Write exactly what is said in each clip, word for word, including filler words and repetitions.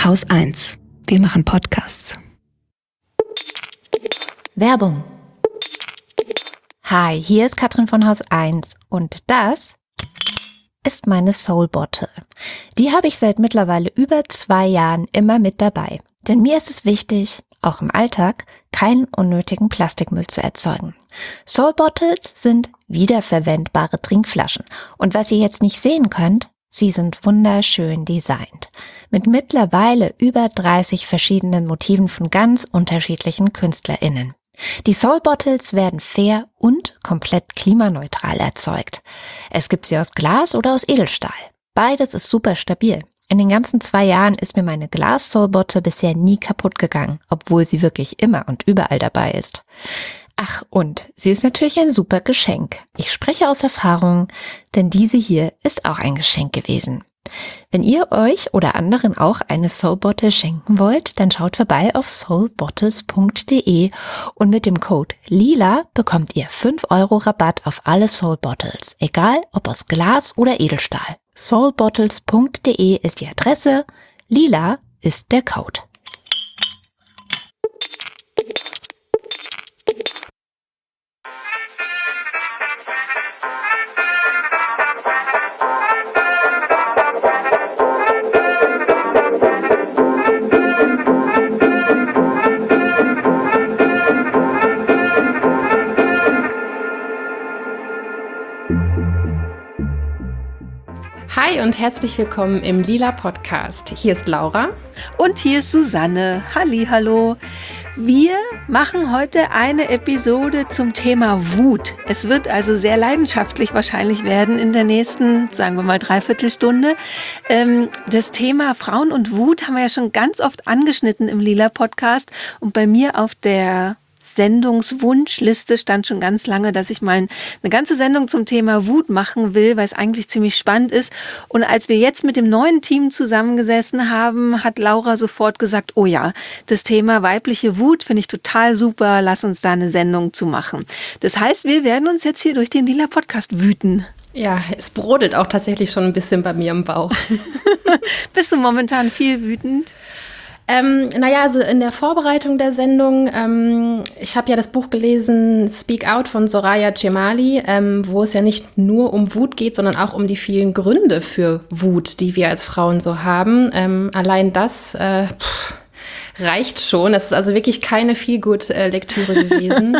Haus eins. Wir machen Podcasts. Werbung. Hi, hier ist Katrin von Haus eins und das ist meine Soul Bottle. Die habe ich seit mittlerweile über zwei Jahren immer mit dabei. Denn mir ist es wichtig, auch im Alltag, keinen unnötigen Plastikmüll zu erzeugen. Soul Bottles sind wiederverwendbare Trinkflaschen. Und was ihr jetzt nicht sehen könnt, sie sind wunderschön designt. Mit mittlerweile über dreißig verschiedenen Motiven von ganz unterschiedlichen KünstlerInnen. Die Soul Bottles werden fair und komplett klimaneutral erzeugt. Es gibt sie aus Glas oder aus Edelstahl. Beides ist super stabil. In den ganzen zwei Jahren ist mir meine Glas-Soul Bottle bisher nie kaputt gegangen, obwohl sie wirklich immer und überall dabei ist. Ach, und sie ist natürlich ein super Geschenk. Ich spreche aus Erfahrung, denn diese hier ist auch ein Geschenk gewesen. Wenn ihr euch oder anderen auch eine Soul Bottle schenken wollt, dann schaut vorbei auf soul bottles punkt de und mit dem Code LILA bekommt ihr fünf Euro Rabatt auf alle Soul Bottles, egal ob aus Glas oder Edelstahl. soul bottles punkt de ist die Adresse, LILA ist der Code. Hi und herzlich willkommen im Lila Podcast. Hier ist Laura. Und hier ist Susanne. Hallihallo. Wir machen heute eine Episode zum Thema Wut. Es wird also sehr leidenschaftlich wahrscheinlich werden in der nächsten, sagen wir mal, Dreiviertelstunde. Ähm, das Thema Frauen und Wut haben wir ja schon ganz oft angeschnitten im Lila Podcast. Und bei mir auf der Sendungswunschliste stand schon ganz lange, dass ich mal eine ganze Sendung zum Thema Wut machen will, weil es eigentlich ziemlich spannend ist. Und als wir jetzt mit dem neuen Team zusammengesessen haben, hat Laura sofort gesagt, oh ja, das Thema weibliche Wut finde ich total super, lass uns da eine Sendung zu machen. Das heißt, wir werden uns jetzt hier durch den Lila Podcast wüten. Ja, es brodelt auch tatsächlich schon ein bisschen bei mir im Bauch. Bist du momentan viel wütend? Ähm, naja, also in der Vorbereitung der Sendung, ähm, ich habe ja das Buch gelesen, Speak Out von Soraya Cemali, ähm, wo es ja nicht nur um Wut geht, sondern auch um die vielen Gründe für Wut, die wir als Frauen so haben. Ähm, allein das äh, pff, reicht schon. Das ist also wirklich keine Feel-Good-Lektüre gewesen.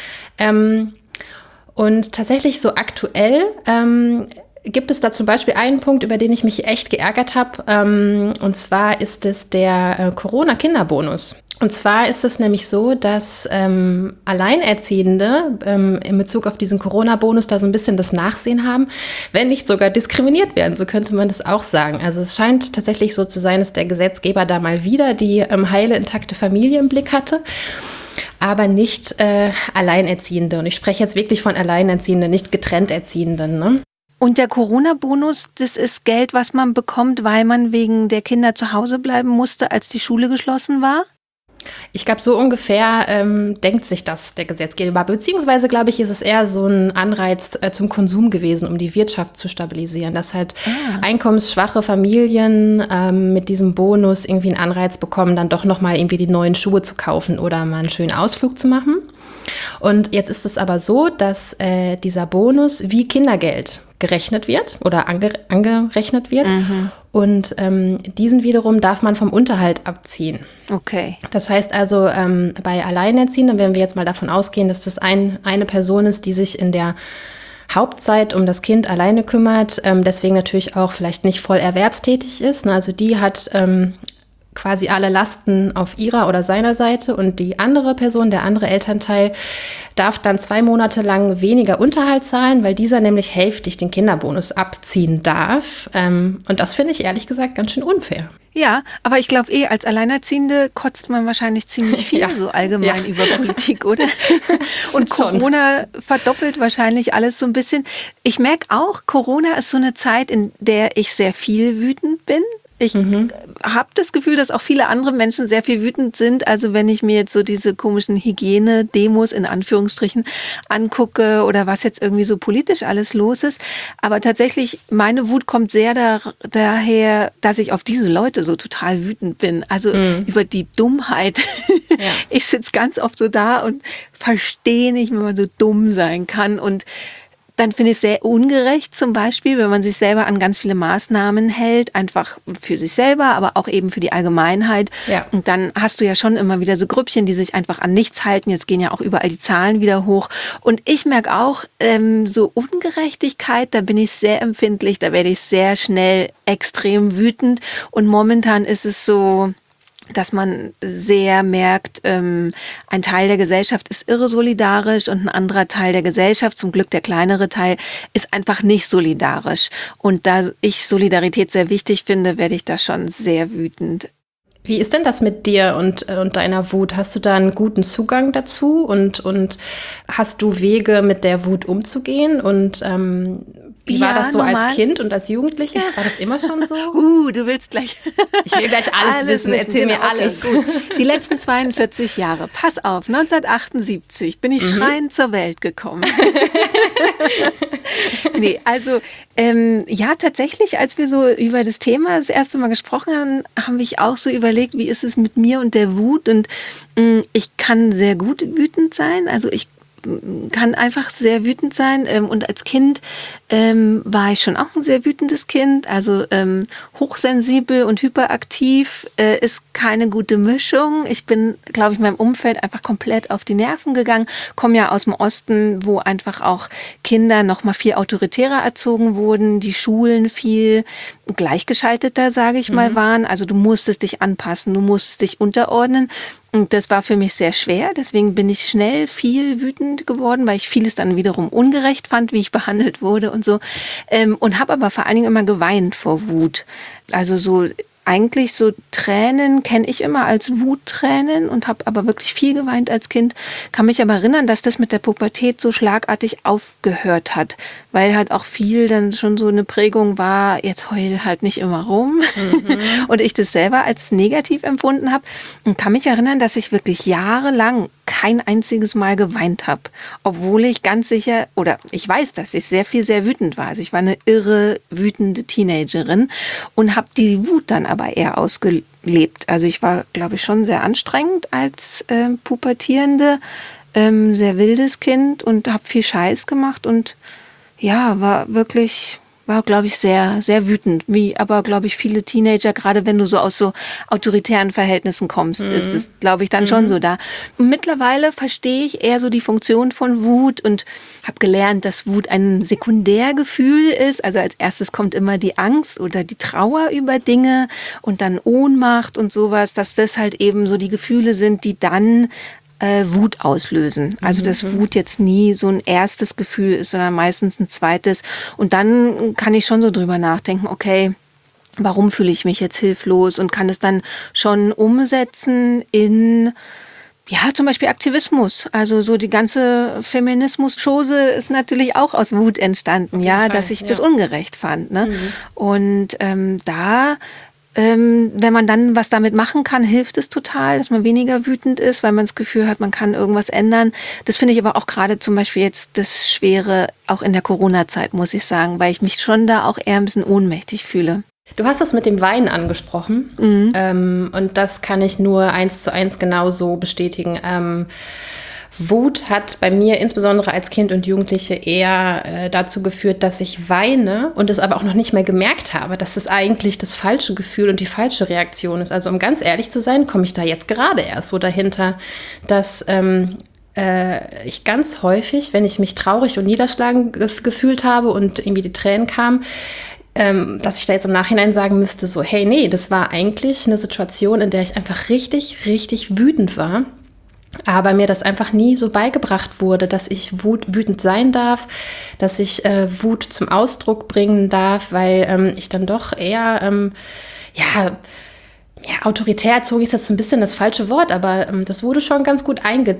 ähm, und tatsächlich so aktuell ähm, gibt es da zum Beispiel einen Punkt, über den ich mich echt geärgert habe. Ähm, und zwar ist es der äh, Corona-Kinderbonus. Und zwar ist es nämlich so, dass ähm, Alleinerziehende ähm, in Bezug auf diesen Corona-Bonus da so ein bisschen das Nachsehen haben, wenn nicht sogar diskriminiert werden. So könnte man das auch sagen. Also es scheint tatsächlich so zu sein, dass der Gesetzgeber da mal wieder die ähm, heile, intakte Familie im Blick hatte. Aber nicht äh, Alleinerziehende. Und ich spreche jetzt wirklich von Alleinerziehenden, nicht getrennt Erziehenden, ne? Und der Corona-Bonus, das ist Geld, was man bekommt, weil man wegen der Kinder zu Hause bleiben musste, als die Schule geschlossen war? Ich glaube, so ungefähr ähm, denkt sich das der Gesetzgeber. Beziehungsweise, glaube ich, ist es eher so ein Anreiz äh, zum Konsum gewesen, um die Wirtschaft zu stabilisieren. Dass halt ah. einkommensschwache Familien ähm, mit diesem Bonus irgendwie einen Anreiz bekommen, dann doch nochmal irgendwie die neuen Schuhe zu kaufen oder mal einen schönen Ausflug zu machen. Und jetzt ist es aber so, dass äh, dieser Bonus wie Kindergeld gerechnet wird oder ange- angerechnet wird. Mhm. Und ähm, diesen wiederum darf man vom Unterhalt abziehen. Okay. Das heißt also, ähm, bei Alleinerziehenden, wenn wir jetzt mal davon ausgehen, dass das ein, eine Person ist, die sich in der Hauptzeit um das Kind alleine kümmert, ähm, deswegen natürlich auch vielleicht nicht voll erwerbstätig ist. Ne? Also die hat ähm, quasi alle Lasten auf ihrer oder seiner Seite und die andere Person, der andere Elternteil, darf dann zwei Monate lang weniger Unterhalt zahlen, weil dieser nämlich hälftig den Kinderbonus abziehen darf. Ähm, und das finde ich ehrlich gesagt ganz schön unfair. Ja, aber ich glaube eh, als Alleinerziehende kotzt man wahrscheinlich ziemlich viel ja. so allgemein ja. über Politik, oder? Und Corona verdoppelt wahrscheinlich alles so ein bisschen. Ich merke auch, Corona ist so eine Zeit, in der ich sehr viel wütend bin. Ich mhm. habe das Gefühl, dass auch viele andere Menschen sehr viel wütend sind. Also wenn ich mir jetzt so diese komischen Hygiene-Demos in Anführungsstrichen angucke oder was jetzt irgendwie so politisch alles los ist. Aber tatsächlich, meine Wut kommt sehr da, daher, dass ich auf diese Leute so total wütend bin. Also mhm. über die Dummheit. Ja. Ich sitze ganz oft so da und verstehe nicht, wenn man so dumm sein kann. Und dann finde ich es sehr ungerecht, zum Beispiel, wenn man sich selber an ganz viele Maßnahmen hält, einfach für sich selber, aber auch eben für die Allgemeinheit. Ja. Und dann hast du ja schon immer wieder so Grüppchen, die sich einfach an nichts halten. Jetzt gehen ja auch überall die Zahlen wieder hoch. Und ich merke auch, ähm, so Ungerechtigkeit, da bin ich sehr empfindlich, da werde ich sehr schnell extrem wütend. Und momentan ist es so, dass man sehr merkt, ähm, ein Teil der Gesellschaft ist irre solidarisch und ein anderer Teil der Gesellschaft, zum Glück der kleinere Teil, ist einfach nicht solidarisch. Und da ich Solidarität sehr wichtig finde, werde ich da schon sehr wütend. Wie ist denn das mit dir und, und deiner Wut? Hast du da einen guten Zugang dazu und, und hast du Wege, mit der Wut umzugehen? Und ähm, wie ja, war das so normal als Kind und als Jugendliche? War das immer schon so? Uh, du willst gleich... Ich will gleich alles, alles wissen, erzähl genau, mir alles. Okay, gut. Die letzten zweiundvierzig Jahre, pass auf, neunzehnhundertachtundsiebzig bin ich mhm. schreiend zur Welt gekommen. Nee, also ähm, ja, tatsächlich, als wir so über das Thema das erste Mal gesprochen haben, haben wir auch so überlegt, wie ist es mit mir und der Wut? Und mh, ich kann sehr gut wütend sein, also ich kann einfach sehr wütend sein. Und als Kind ähm, war ich schon auch ein sehr wütendes Kind. Also ähm, hochsensibel und hyperaktiv äh, ist keine gute Mischung. Ich bin, glaube ich, meinem Umfeld einfach komplett auf die Nerven gegangen. Komme ja aus dem Osten, wo einfach auch Kinder noch mal viel autoritärer erzogen wurden. Die Schulen viel gleichgeschalteter, sage ich mhm. mal, waren. Also du musstest dich anpassen, du musstest dich unterordnen. Und das war für mich sehr schwer. Deswegen bin ich schnell viel wütend geworden, weil ich vieles dann wiederum ungerecht fand, wie ich behandelt wurde und so. Ähm, und habe aber vor allen Dingen immer geweint vor Wut. Also so eigentlich so Tränen kenne ich immer als Wuttränen und habe aber wirklich viel geweint als Kind. Kann mich aber erinnern, dass das mit der Pubertät so schlagartig aufgehört hat, weil halt auch viel dann schon so eine Prägung war, jetzt heul halt nicht immer rum. Mhm. Und ich das selber als negativ empfunden habe und kann mich erinnern, dass ich wirklich jahrelang kein einziges Mal geweint habe, obwohl ich ganz sicher, oder ich weiß, dass ich sehr viel, sehr wütend war. Also ich war eine irre, wütende Teenagerin und habe die Wut dann aber eher ausgelebt. Also ich war, glaube ich, schon sehr anstrengend als äh, Pubertierende, ähm, sehr wildes Kind und habe viel Scheiß gemacht und ja, war wirklich... war, glaube ich, sehr, sehr wütend. Wie aber, glaube ich, viele Teenager, gerade wenn du so aus so autoritären Verhältnissen kommst, mhm. ist es, glaube ich, dann mhm. schon so da. Und mittlerweile verstehe ich eher so die Funktion von Wut und habe gelernt, dass Wut ein Sekundärgefühl ist. Also als erstes kommt immer die Angst oder die Trauer über Dinge und dann Ohnmacht und sowas, dass das halt eben so die Gefühle sind, die dann Äh, Wut auslösen. Also dass mhm. Wut jetzt nie so ein erstes Gefühl ist, sondern meistens ein zweites. Und dann kann ich schon so drüber nachdenken, okay, warum fühle ich mich jetzt hilflos und kann es dann schon umsetzen in, ja, zum Beispiel Aktivismus. Also so die ganze Feminismus-Chose ist natürlich auch aus Wut entstanden, ja, Fall, dass ich ja. das ungerecht fand. Ne? Mhm. Und ähm, da Ähm, wenn man dann was damit machen kann, hilft es total, dass man weniger wütend ist, weil man das Gefühl hat, man kann irgendwas ändern. Das finde ich aber auch gerade zum Beispiel jetzt das Schwere, auch in der Corona-Zeit, muss ich sagen, weil ich mich schon da auch eher ein bisschen ohnmächtig fühle. Du hast das mit dem Weinen angesprochen mhm. ähm, und das kann ich nur eins zu eins genauso bestätigen. Ähm, Wut hat bei mir insbesondere als Kind und Jugendliche eher äh, dazu geführt, dass ich weine und es aber auch noch nicht mehr gemerkt habe, dass es eigentlich das falsche Gefühl und die falsche Reaktion ist. Also um ganz ehrlich zu sein, komme ich da jetzt gerade erst so dahinter, dass ähm, äh, ich ganz häufig, wenn ich mich traurig und niederschlagen ge- gefühlt habe und irgendwie die Tränen kamen, ähm, dass ich da jetzt im Nachhinein sagen müsste, so hey, nee, das war eigentlich eine Situation, in der ich einfach richtig, richtig wütend war. Aber mir das einfach nie so beigebracht wurde, dass ich wut, wütend sein darf, dass ich äh, Wut zum Ausdruck bringen darf, weil ähm, ich dann doch eher, ähm, ja, ja, autoritär erzogen ist jetzt ein bisschen das falsche Wort, aber ähm, das wurde schon ganz gut einge,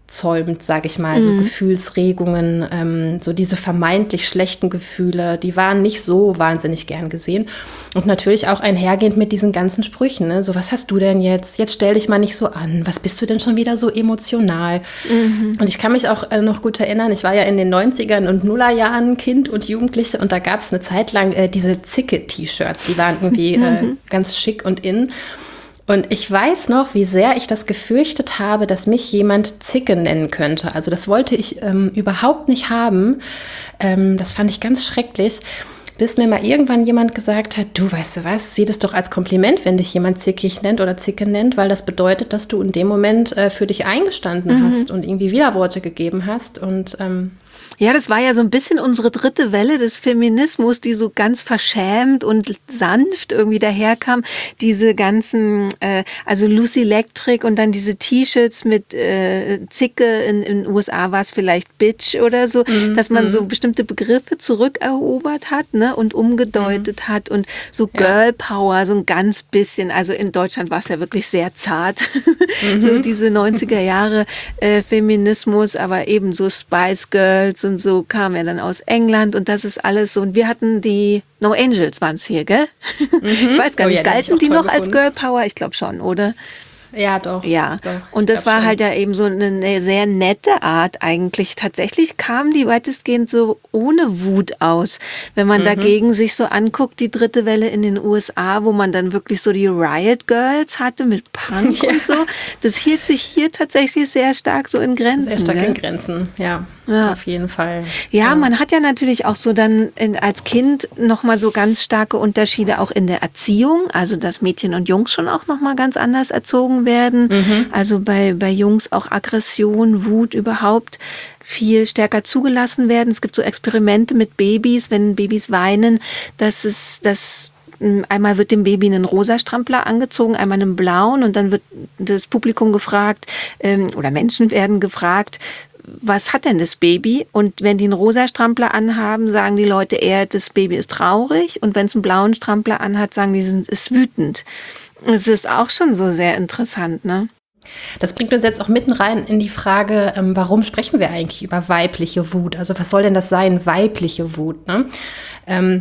zäumt, sage ich mal, so Mhm. Gefühlsregungen, ähm, so diese vermeintlich schlechten Gefühle, die waren nicht so wahnsinnig gern gesehen. Und natürlich auch einhergehend mit diesen ganzen Sprüchen, ne? So, was hast du denn jetzt? Jetzt stell dich mal nicht so an. Was bist du denn schon wieder so emotional? Mhm. Und ich kann mich auch äh, noch gut erinnern, ich war ja in den neunzigern und Nullerjahren Kind und Jugendliche und da gab es eine Zeit lang äh, diese Zicke-T-Shirts, die waren irgendwie äh, ganz schick und in. Und ich weiß noch, wie sehr ich das gefürchtet habe, dass mich jemand Zicke nennen könnte. Also das wollte ich ähm, überhaupt nicht haben. Ähm, das fand ich ganz schrecklich. Bis mir mal irgendwann jemand gesagt hat, du, weißt du was, sieh das doch als Kompliment, wenn dich jemand zickig nennt oder Zicke nennt, weil das bedeutet, dass du in dem Moment äh, für dich eingestanden mhm. hast und irgendwie Widerworte gegeben hast. Und ähm, ja, das war ja so ein bisschen unsere dritte Welle des Feminismus, die so ganz verschämt und sanft irgendwie daherkam. Diese ganzen, äh, also Lucy Electric und dann diese T-Shirts mit äh, Zicke, in in den U S A war es vielleicht Bitch oder so, mhm. dass man so bestimmte Begriffe zurückerobert hat, ne, und umgedeutet mhm. hat und so Girl Power, so ein ganz bisschen, also in Deutschland war es ja wirklich sehr zart, mhm. so diese neunziger Jahre äh, Feminismus, aber eben so Spice Girls und so kam er dann aus England und das ist alles so. Und wir hatten die No Angels waren es hier, gell? Mhm. Ich weiß gar oh nicht, ja, galten die noch gefunden. als Girl Power? Ich glaube schon, oder? Ja, doch. Ja, doch, und das war schon. halt ja eben so eine, eine sehr nette Art eigentlich. Tatsächlich kamen die weitestgehend so ohne Wut aus. Wenn man mhm. dagegen sich so anguckt, die dritte Welle in den U S A, wo man dann wirklich so die Riot Girls hatte mit Punk ja. und so. Das hielt sich hier tatsächlich sehr stark so in Grenzen. Sehr stark ne? in Grenzen, ja. Ja. Auf jeden Fall. Ja, ja, man hat ja natürlich auch so dann in, als Kind nochmal so ganz starke Unterschiede auch in der Erziehung. Also, dass Mädchen und Jungs schon auch nochmal ganz anders erzogen werden. Mhm. Also bei, bei Jungs auch Aggression, Wut überhaupt viel stärker zugelassen werden. Es gibt so Experimente mit Babys, wenn Babys weinen, dass es, dass einmal wird dem Baby ein rosa Strampler angezogen, einmal einen blauen und dann wird das Publikum gefragt, ähm, oder Menschen werden gefragt, was hat denn das Baby? Und wenn die einen rosa Strampler anhaben, sagen die Leute eher, das Baby ist traurig. Und wenn es einen blauen Strampler anhat, sagen die, es ist wütend. Es ist auch schon so sehr interessant, ne? Das bringt uns jetzt auch mitten rein in die Frage, ähm, warum sprechen wir eigentlich über weibliche Wut? Also was soll denn das sein, weibliche Wut, ne? Ähm,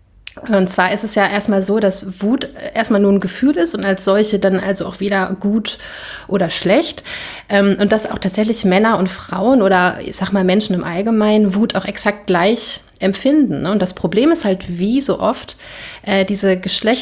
Und zwar ist es ja erstmal so, dass Wut erstmal nur ein Gefühl ist und als solche dann also auch wieder gut oder schlecht. Und dass auch tatsächlich Männer und Frauen oder ich sag mal Menschen im Allgemeinen Wut auch exakt gleich empfinden. Und das Problem ist halt wie so oft äh, diese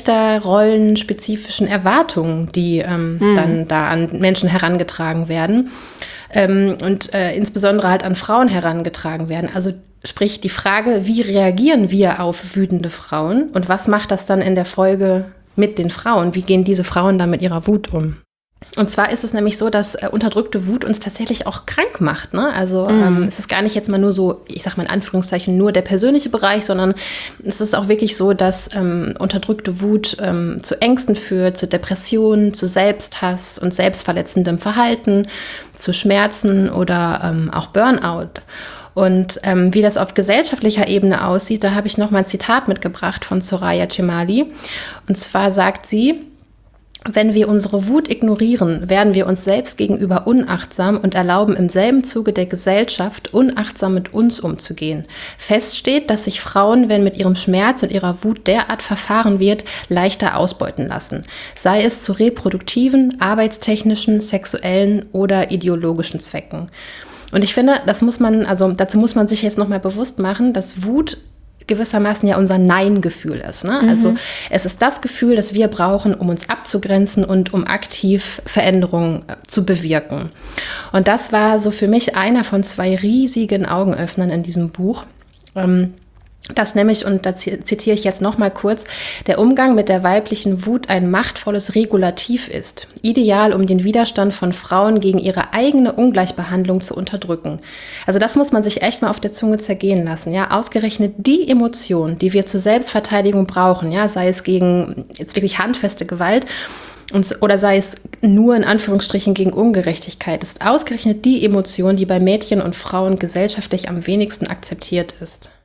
geschlechterrollenspezifischen Erwartungen, die ähm, hm. dann da an Menschen herangetragen werden ähm, und äh, insbesondere halt an Frauen herangetragen werden. Also sprich die Frage, wie reagieren wir auf wütende Frauen und was macht das dann in der Folge mit den Frauen? Wie gehen diese Frauen dann mit ihrer Wut um? Und zwar ist es nämlich so, dass äh, unterdrückte Wut uns tatsächlich auch krank macht, ne? Also mm. ähm, es ist gar nicht jetzt mal nur so, ich sag mal in Anführungszeichen, nur der persönliche Bereich, sondern es ist auch wirklich so, dass ähm, unterdrückte Wut ähm, zu Ängsten führt, zu Depressionen, zu Selbsthass und selbstverletzendem Verhalten, zu Schmerzen oder ähm, auch Burnout. Und ähm, wie das auf gesellschaftlicher Ebene aussieht, da habe ich noch mal ein Zitat mitgebracht von Soraya Chemaly. Und zwar sagt sie: Wenn wir unsere Wut ignorieren, werden wir uns selbst gegenüber unachtsam und erlauben im selben Zuge der Gesellschaft, unachtsam mit uns umzugehen. Fest steht, dass sich Frauen, wenn mit ihrem Schmerz und ihrer Wut derart verfahren wird, leichter ausbeuten lassen. Sei es zu reproduktiven, arbeitstechnischen, sexuellen oder ideologischen Zwecken. Und ich finde, das muss man, also dazu muss man sich jetzt nochmal bewusst machen, dass Wut gewissermaßen ja unser Nein-Gefühl ist. Ne? Mhm. Also es ist das Gefühl, das wir brauchen, um uns abzugrenzen und um aktiv Veränderungen äh, zu bewirken. Und das war so für mich einer von zwei riesigen Augenöffnern in diesem Buch. Ähm, Das nämlich, und da zitiere ich jetzt noch mal kurz, der Umgang mit der weiblichen Wut ein machtvolles Regulativ ist, ideal, um den Widerstand von Frauen gegen ihre eigene Ungleichbehandlung zu unterdrücken. Also das muss man sich echt mal auf der Zunge zergehen lassen, ja, ausgerechnet die Emotion, die wir zur Selbstverteidigung brauchen, ja, sei es gegen jetzt wirklich handfeste Gewalt und, oder sei es nur in Anführungsstrichen gegen Ungerechtigkeit, ist ausgerechnet die Emotion, die bei Mädchen und Frauen gesellschaftlich am wenigsten akzeptiert ist.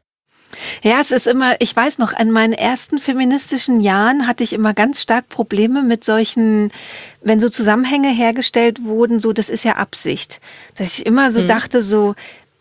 Ja, es ist immer, ich weiß noch, an meinen ersten feministischen Jahren hatte ich immer ganz stark Probleme mit solchen, wenn so Zusammenhänge hergestellt wurden, so, das ist ja Absicht. Dass ich immer so mhm. dachte, so,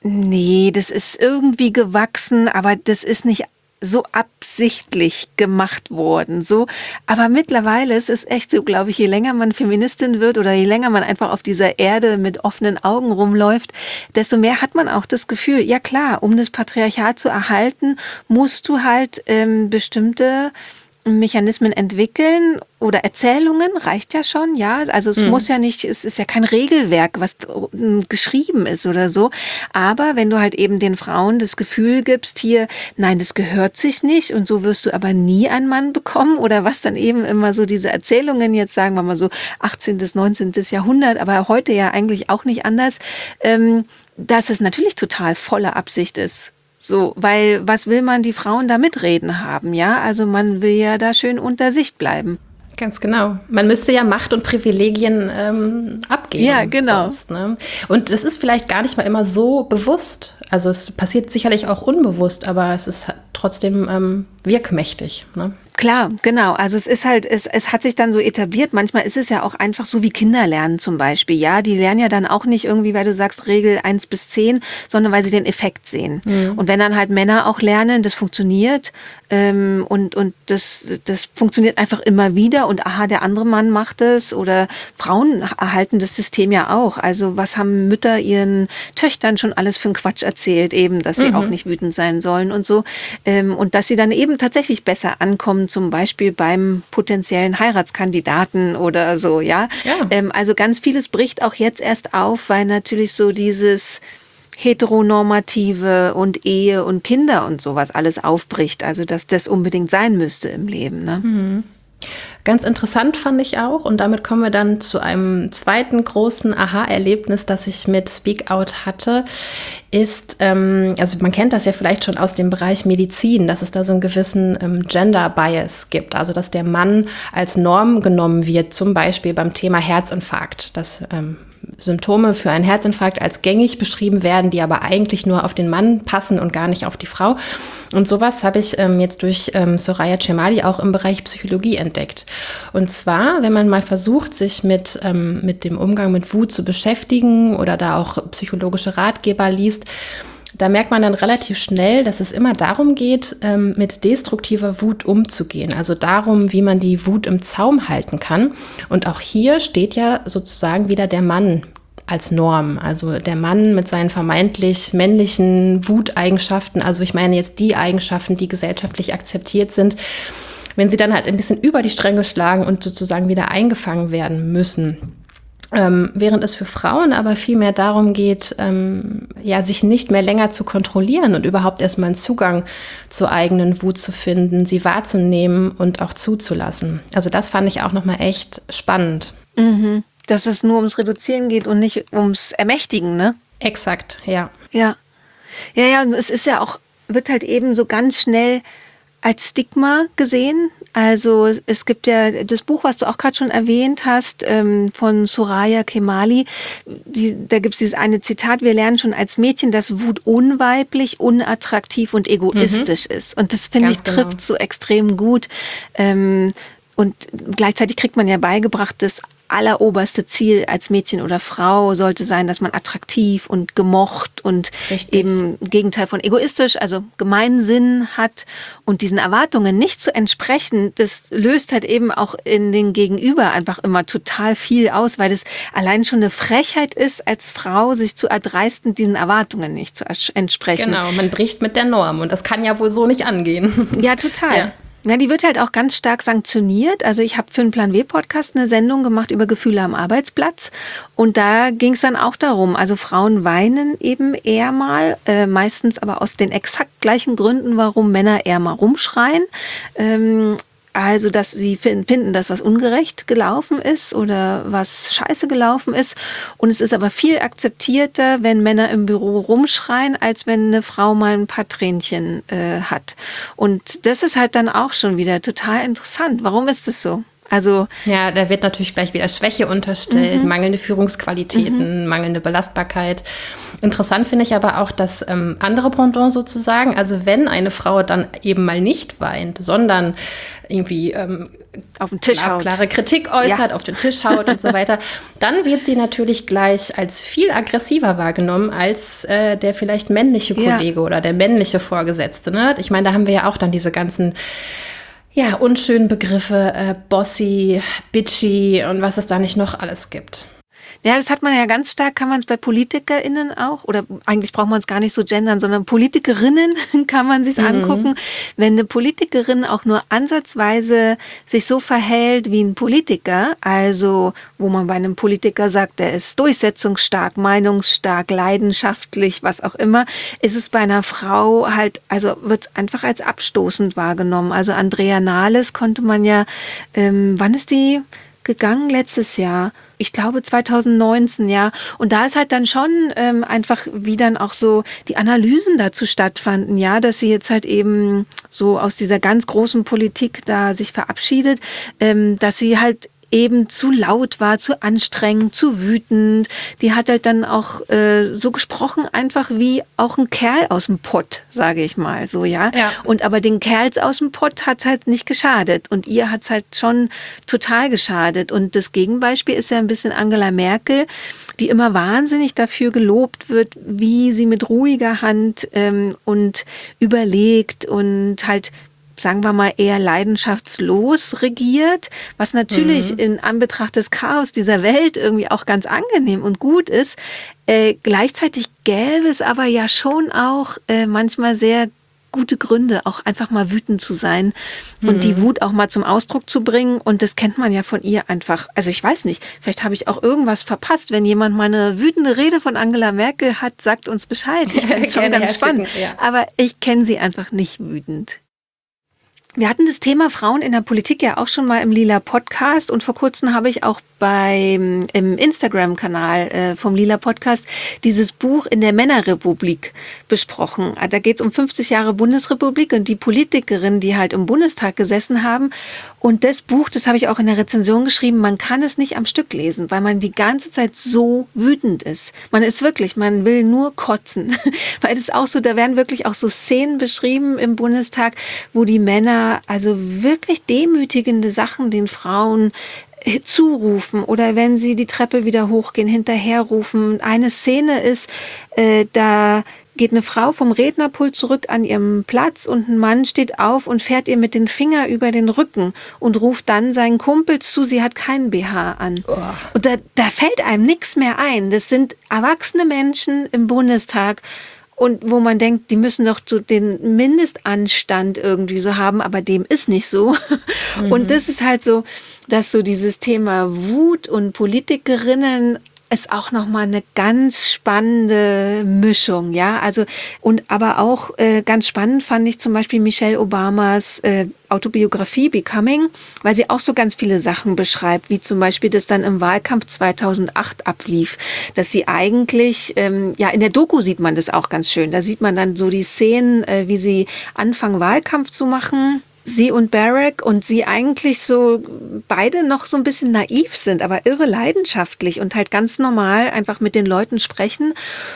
nee, das ist irgendwie gewachsen, aber das ist nicht so absichtlich gemacht worden, so. Aber mittlerweile ist es echt so, glaube ich, je länger man Feministin wird oder je länger man einfach auf dieser Erde mit offenen Augen rumläuft, desto mehr hat man auch das Gefühl, ja klar, um das Patriarchat zu erhalten, musst du halt ähm, bestimmte Mechanismen entwickeln oder Erzählungen, reicht ja schon, ja. Also es mhm. muss ja nicht, es ist ja kein Regelwerk, was geschrieben ist oder so. Aber wenn du halt eben den Frauen das Gefühl gibst, hier, nein, das gehört sich nicht und so wirst du aber nie einen Mann bekommen oder was dann eben immer so diese Erzählungen jetzt, sagen wir mal so achtzehnten., neunzehnten. Jahrhundert, aber heute ja eigentlich auch nicht anders, ähm, dass es natürlich total voller Absicht ist. So, weil was will man die Frauen da mitreden haben, ja? Also man will ja da schön unter sich bleiben. Ganz genau. Man müsste ja Macht und Privilegien ähm, abgeben. Ja, genau. Sonst, ne? Und das ist vielleicht gar nicht mal immer so bewusst. Also es passiert sicherlich auch unbewusst, aber es ist trotzdem ähm, wirkmächtig, ne? Klar, genau. Also es ist halt, es, es hat sich dann so etabliert. Manchmal ist es ja auch einfach so wie Kinder lernen zum Beispiel. Ja, die lernen ja dann auch nicht irgendwie, weil du sagst Regel eins bis zehn, sondern weil sie den Effekt sehen. Mhm. Und wenn dann halt Männer auch lernen, das funktioniert ähm, und, und das, das funktioniert einfach immer wieder und aha, der andere Mann macht es oder Frauen erhalten das System ja auch. Also was haben Mütter ihren Töchtern schon alles für einen Quatsch erzählt, eben, dass sie mhm. auch nicht wütend sein sollen und so. Ähm, und dass sie dann eben tatsächlich besser ankommen, zum Beispiel beim potenziellen Heiratskandidaten oder so, ja. ja. Ähm, also ganz vieles bricht auch jetzt erst auf, weil natürlich so dieses Heteronormative und Ehe und Kinder und sowas alles aufbricht. Also dass das unbedingt sein müsste im Leben, ne? Mhm. Ganz interessant fand ich auch, und damit kommen wir dann zu einem zweiten großen Aha-Erlebnis, das ich mit Speak Out hatte, ist, ähm, also man kennt das ja vielleicht schon aus dem Bereich Medizin, dass es da so einen gewissen ähm, Gender-Bias gibt, also dass der Mann als Norm genommen wird, zum Beispiel beim Thema Herzinfarkt, dass ähm, Symptome für einen Herzinfarkt als gängig beschrieben werden, die aber eigentlich nur auf den Mann passen und gar nicht auf die Frau. Und sowas habe ich ähm, jetzt durch ähm, Soraya Chemaly auch im Bereich Psychologie entdeckt. Und zwar, wenn man mal versucht, sich mit, ähm, mit dem Umgang mit Wut zu beschäftigen oder da auch psychologische Ratgeber liest, da merkt man dann relativ schnell, dass es immer darum geht, ähm, mit destruktiver Wut umzugehen. Also darum, wie man die Wut im Zaum halten kann. Und auch hier steht ja sozusagen wieder der Mann als Norm. Also der Mann mit seinen vermeintlich männlichen Wuteigenschaften. Also ich meine jetzt die Eigenschaften, die gesellschaftlich akzeptiert sind. Wenn sie dann halt ein bisschen über die Stränge schlagen und sozusagen wieder eingefangen werden müssen. Ähm, während es für Frauen aber viel mehr darum geht, ähm, ja, sich nicht mehr länger zu kontrollieren und überhaupt erstmal einen Zugang zur eigenen Wut zu finden, sie wahrzunehmen und auch zuzulassen. Also das fand ich auch nochmal echt spannend. Mhm. Dass es nur ums Reduzieren geht und nicht ums Ermächtigen, ne? Exakt, ja. Ja. Ja, ja, und es ist ja auch, wird halt eben so ganz schnell als Stigma gesehen. Also es gibt ja das Buch, was du auch gerade schon erwähnt hast, ähm, von Soraya Chemaly. Die, da gibt es dieses eine Zitat: Wir lernen schon als Mädchen, dass Wut unweiblich, unattraktiv und egoistisch mhm. ist. Und das, finde ich, trifft genau. so extrem gut. Ähm, und gleichzeitig kriegt man ja beigebracht, dass alleroberste Ziel als Mädchen oder Frau sollte sein, dass man attraktiv und gemocht und Richtig. eben Gegenteil von egoistisch, also Gemeinsinn hat, und diesen Erwartungen nicht zu entsprechen, das löst halt eben auch in den Gegenüber einfach immer total viel aus, weil das allein schon eine Frechheit ist, als Frau sich zu erdreisten, diesen Erwartungen nicht zu entsprechen. Genau, man bricht mit der Norm und das kann ja wohl so nicht angehen. Ja, total. Ja. Ja, die wird halt auch ganz stark sanktioniert. Also ich habe für den Plan W Podcast eine Sendung gemacht über Gefühle am Arbeitsplatz. Und da ging es dann auch darum, also Frauen weinen eben eher mal, äh, meistens aber aus den exakt gleichen Gründen, warum Männer eher mal rumschreien. Ähm, Also, dass sie finden, dass was ungerecht gelaufen ist oder was scheiße gelaufen ist. Und es ist aber viel akzeptierter, wenn Männer im Büro rumschreien, als wenn eine Frau mal ein paar Tränchen äh, hat. Und das ist halt dann auch schon wieder total interessant. Warum ist das so? Also ja, da wird natürlich gleich wieder Schwäche unterstellt, mhm. mangelnde Führungsqualitäten, mhm. mangelnde Belastbarkeit. Interessant finde ich aber auch das ähm, andere Pendant sozusagen. Also wenn eine Frau dann eben mal nicht weint, sondern irgendwie ähm, auf den Tisch glasklare haut. Kritik äußert, ja. auf den Tisch haut und so weiter, dann wird sie natürlich gleich als viel aggressiver wahrgenommen als äh, der vielleicht männliche Kollege ja. oder der männliche Vorgesetzte. Ne? Ich meine, da haben wir ja auch dann diese ganzen ja, unschönen Begriffe, äh, bossy, bitchy und was es da nicht noch alles gibt. Ja, das hat man ja ganz stark, kann man es bei PolitikerInnen auch, oder eigentlich braucht man es gar nicht so gendern, sondern Politikerinnen kann man sich mhm. angucken. Wenn eine Politikerin auch nur ansatzweise sich so verhält wie ein Politiker, also wo man bei einem Politiker sagt, der ist durchsetzungsstark, meinungsstark, leidenschaftlich, was auch immer, ist es bei einer Frau halt, also wird es einfach als abstoßend wahrgenommen. Also Andrea Nahles konnte man ja, ähm, wann ist die gegangen? Letztes Jahr. Ich glaube zwanzig neunzehn, ja. Und da ist halt dann schon ähm, einfach, wie dann auch so die Analysen dazu stattfanden, ja, dass sie jetzt halt eben so aus dieser ganz großen Politik da sich verabschiedet, ähm, dass sie halt eben zu laut war, zu anstrengend, zu wütend. Die hat halt dann auch äh, so gesprochen, einfach wie auch ein Kerl aus dem Pott, sage ich mal so, ja? ja. Und aber den Kerls aus dem Pott hat halt nicht geschadet und ihr hat es halt schon total geschadet. Und das Gegenbeispiel ist ja ein bisschen Angela Merkel, die immer wahnsinnig dafür gelobt wird, wie sie mit ruhiger Hand ähm, und überlegt und halt sagen wir mal, eher leidenschaftslos regiert, was natürlich mhm. in Anbetracht des Chaos dieser Welt irgendwie auch ganz angenehm und gut ist. Äh, gleichzeitig gäbe es aber ja schon auch äh, manchmal sehr gute Gründe, auch einfach mal wütend zu sein mhm. und die Wut auch mal zum Ausdruck zu bringen. Und das kennt man ja von ihr einfach. Also ich weiß nicht, vielleicht habe ich auch irgendwas verpasst. Wenn jemand mal eine wütende Rede von Angela Merkel hat, sagt uns Bescheid. Ich finde es schon ganz spannend. Ja. Aber ich kenne sie einfach nicht wütend. Wir hatten das Thema Frauen in der Politik ja auch schon mal im Lila Podcast und vor kurzem habe ich auch beim im Instagram-Kanal äh, vom Lila Podcast dieses Buch In der Männerrepublik besprochen. Da geht es um fünfzig Jahre Bundesrepublik und die Politikerinnen, die halt im Bundestag gesessen haben. Und das Buch, das habe ich auch in der Rezension geschrieben, man kann es nicht am Stück lesen, weil man die ganze Zeit so wütend ist. Man ist wirklich, man will nur kotzen. Weil es auch so, da werden wirklich auch so Szenen beschrieben im Bundestag, wo die Männer also wirklich demütigende Sachen den Frauen zurufen oder wenn sie die Treppe wieder hochgehen, hinterherrufen. Eine Szene ist, äh, da geht eine Frau vom Rednerpult zurück an ihrem Platz und ein Mann steht auf und fährt ihr mit den Fingern über den Rücken und ruft dann seinen Kumpels zu, sie hat keinen B H an. Oh. Und da, da fällt einem nichts mehr ein. Das sind erwachsene Menschen im Bundestag, und wo man denkt, die müssen doch so den Mindestanstand irgendwie so haben, aber dem ist nicht so. Mhm. Und das ist halt so, dass so dieses Thema Wut und Politikerinnen ist auch nochmal eine ganz spannende Mischung, ja, also und aber auch äh, ganz spannend fand ich zum Beispiel Michelle Obamas äh, Autobiografie Becoming, weil sie auch so ganz viele Sachen beschreibt, wie zum Beispiel das dann im Wahlkampf zweitausendacht ablief, dass sie eigentlich, ähm, ja in der Doku sieht man das auch ganz schön, da sieht man dann so die Szenen, äh, wie sie anfangen Wahlkampf zu machen, sie und Barack und sie eigentlich so beide noch so ein bisschen naiv sind, aber irre leidenschaftlich und halt ganz normal einfach mit den Leuten sprechen.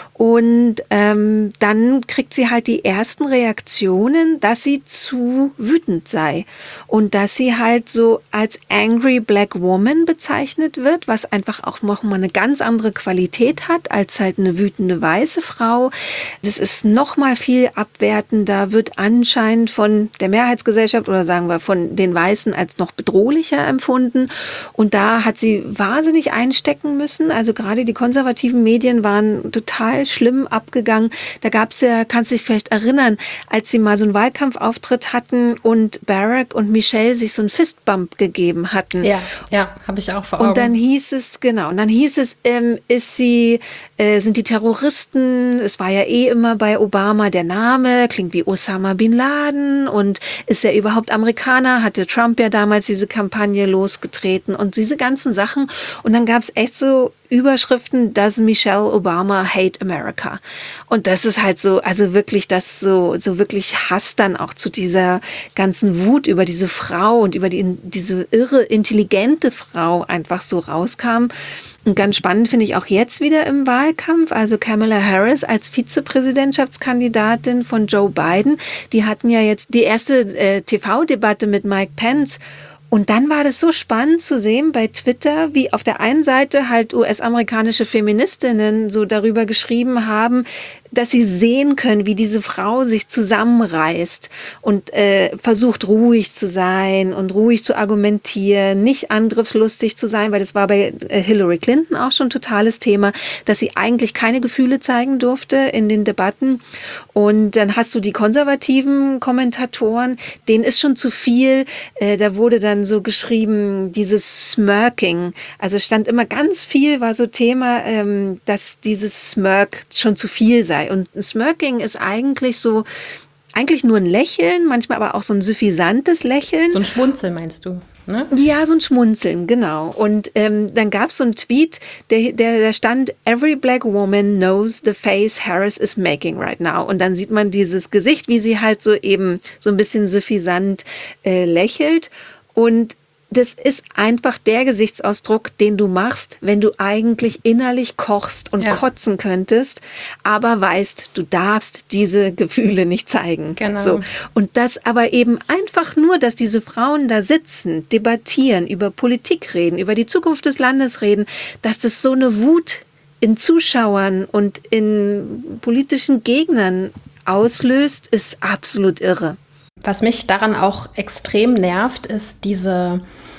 Und ähm, dann kriegt sie halt die ersten Reaktionen, dass sie zu wütend sei und dass sie halt so als Angry Black Woman bezeichnet wird, was einfach auch noch mal eine ganz andere Qualität hat als halt eine wütende weiße Frau. Das ist noch mal viel abwertender, wird anscheinend von der Mehrheitsgesellschaft oder sagen wir von den Weißen als noch bedrohlicher empfunden. Und da hat sie wahnsinnig einstecken müssen. Also gerade die konservativen Medien waren total schlimm abgegangen. Da gab es ja, kannst du dich vielleicht erinnern, als sie mal so einen Wahlkampfauftritt hatten und Barack und Michelle sich so einen Fistbump gegeben hatten. Ja, ja, habe ich auch vor Augen. Und dann hieß es, genau, und dann hieß es, ähm, ist sie, äh, sind die Terroristen, es war ja eh immer bei Obama der Name, klingt wie Osama Bin Laden und ist er überhaupt Amerikaner, hatte Trump ja damals diese Kampagne Kampagne losgetreten und diese ganzen Sachen. Und dann gab es echt so Überschriften, Does Michelle Obama hate America? Und das ist halt so, also wirklich das so, so wirklich Hass dann auch zu dieser ganzen Wut über diese Frau und über die, diese irre, intelligente Frau einfach so rauskam. Und ganz spannend finde ich auch jetzt wieder im Wahlkampf, also Kamala Harris als Vizepräsidentschaftskandidatin von Joe Biden, die hatten ja jetzt die erste äh, T V-Debatte mit Mike Pence. Und dann war das so spannend zu sehen bei Twitter, wie auf der einen Seite halt U S-amerikanische Feministinnen so darüber geschrieben haben, dass sie sehen können, wie diese Frau sich zusammenreißt und äh, versucht ruhig zu sein und ruhig zu argumentieren, nicht angriffslustig zu sein, weil das war bei äh, Hillary Clinton auch schon ein totales Thema, dass sie eigentlich keine Gefühle zeigen durfte in den Debatten. Und dann hast du die konservativen Kommentatoren, denen ist schon zu viel, äh, da wurde dann so geschrieben, dieses Smirking, also stand immer ganz viel, war so Thema, ähm, dass dieses Smirk schon zu viel sei. Und Smirking ist eigentlich so, eigentlich nur ein Lächeln, manchmal aber auch so ein suffisantes Lächeln. So ein Schmunzeln meinst du, ne? Ja, so ein Schmunzeln, genau. Und ähm, dann gab es so einen Tweet, der, der, der stand, Every black woman knows the face Harris is making right now. Und dann sieht man dieses Gesicht, wie sie halt so eben so ein bisschen suffisant äh, lächelt. Und das ist einfach der Gesichtsausdruck, den du machst, wenn du eigentlich innerlich kochst und ja. kotzen könntest, aber weißt, du darfst diese Gefühle nicht zeigen. Genau. So. Und das aber eben einfach nur, dass diese Frauen da sitzen, debattieren, über Politik reden, über die Zukunft des Landes reden, dass das so eine Wut in Zuschauern und in politischen Gegnern auslöst, ist absolut irre. Was mich daran auch extrem nervt, ist diese,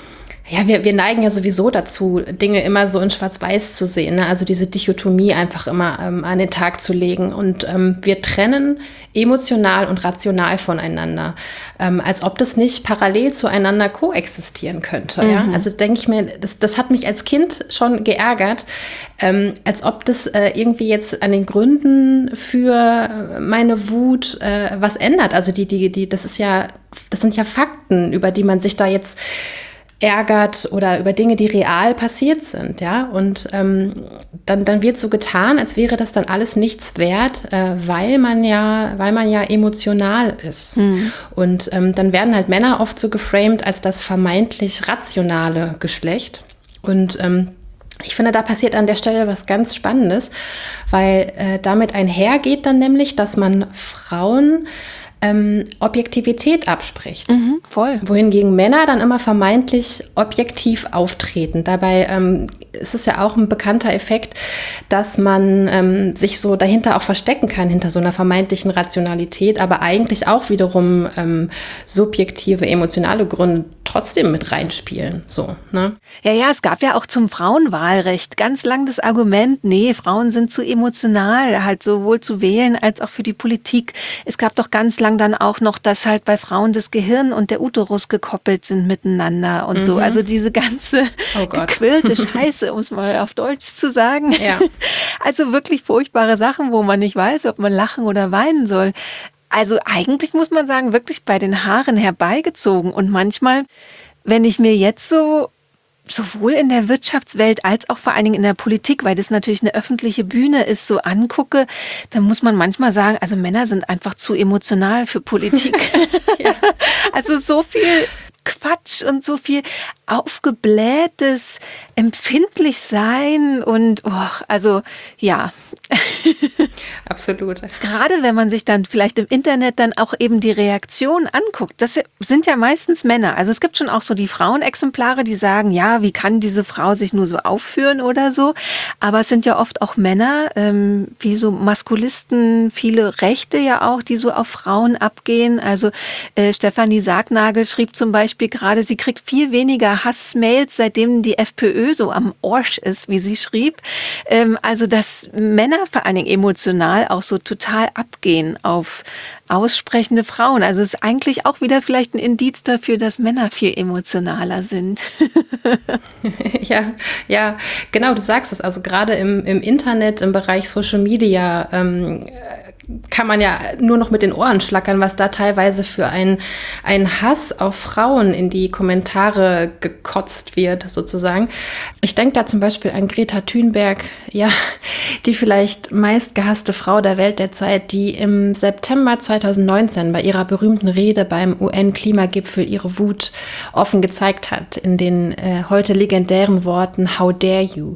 ja, wir, wir neigen ja sowieso dazu, Dinge immer so in Schwarz-Weiß zu sehen, ne? Also diese Dichotomie einfach immer ähm, an den Tag zu legen. Und ähm, wir trennen emotional und rational voneinander, ähm, als ob das nicht parallel zueinander koexistieren könnte. Mhm. Ja? Also denke ich mir, das, das hat mich als Kind schon geärgert, ähm, als ob das äh, irgendwie jetzt an den Gründen für meine Wut äh, was ändert. Also die, die, die, das ist ja, das sind ja Fakten, über die man sich da jetzt ärgert oder über Dinge, die real passiert sind, ja, und ähm, dann, dann wird so getan, als wäre das dann alles nichts wert, äh, weil man ja, weil man ja emotional ist. Mhm. Und ähm, dann werden halt Männer oft so geframed als das vermeintlich rationale Geschlecht. Und ähm, ich finde, da passiert an der Stelle was ganz Spannendes, weil äh, damit einhergeht dann nämlich, dass man Frauen Ähm, Objektivität abspricht. Mhm, voll. Wohingegen Männer dann immer vermeintlich objektiv auftreten. Dabei ähm, ist es ja auch ein bekannter Effekt, dass man ähm, sich so dahinter auch verstecken kann, hinter so einer vermeintlichen Rationalität, aber eigentlich auch wiederum ähm, subjektive, emotionale Gründe trotzdem mit reinspielen. So, ne? Ja, ja, es gab ja auch zum Frauenwahlrecht ganz lang das Argument, nee, Frauen sind zu emotional, halt sowohl zu wählen als auch für die Politik. Es gab doch ganz lang dann auch noch, dass halt bei Frauen das Gehirn und der Uterus gekoppelt sind miteinander und mhm. so. Also diese ganze oh gequirlte Scheiße, um es mal auf Deutsch zu sagen. Ja. Also wirklich furchtbare Sachen, wo man nicht weiß, ob man lachen oder weinen soll. Also eigentlich muss man sagen, wirklich bei den Haaren herbeigezogen. Und manchmal, wenn ich mir jetzt so sowohl in der Wirtschaftswelt als auch vor allen Dingen in der Politik, weil das natürlich eine öffentliche Bühne ist, so angucke, dann muss man manchmal sagen, also Männer sind einfach zu emotional für Politik. Ja. Also so viel Quatsch und so viel aufgeblähtes empfindlich sein und oh, also ja. Absolut. Gerade wenn man sich dann vielleicht im Internet dann auch eben die Reaktionen anguckt, das sind ja meistens Männer. Also es gibt schon auch so die Frauenexemplare, die sagen, ja, wie kann diese Frau sich nur so aufführen oder so. Aber es sind ja oft auch Männer, ähm, wie so Maskulisten, viele Rechte ja auch, die so auf Frauen abgehen. Also äh, Stefanie Sargnagel schrieb zum Beispiel gerade, sie kriegt viel weniger Hassmails, seitdem die FPÖ so am Orsch ist, wie sie schrieb. Ähm, also dass Männer vor allen Dingen emotional auch so total abgehen auf aussprechende Frauen. Also es ist eigentlich auch wieder vielleicht ein Indiz dafür, dass Männer viel emotionaler sind. Ja, ja, genau, du sagst es. Also gerade im, im Internet, im Bereich Social Media, ähm, kann man ja nur noch mit den Ohren schlackern, was da teilweise für ein, ein Hass auf Frauen in die Kommentare gekotzt wird, sozusagen. Ich denke da zum Beispiel an Greta Thunberg, ja, die vielleicht meistgehasste Frau der Welt derzeit, die im September zweitausendneunzehn bei ihrer berühmten Rede beim U N-Klimagipfel ihre Wut offen gezeigt hat, in den äh, heute legendären Worten "How dare you?"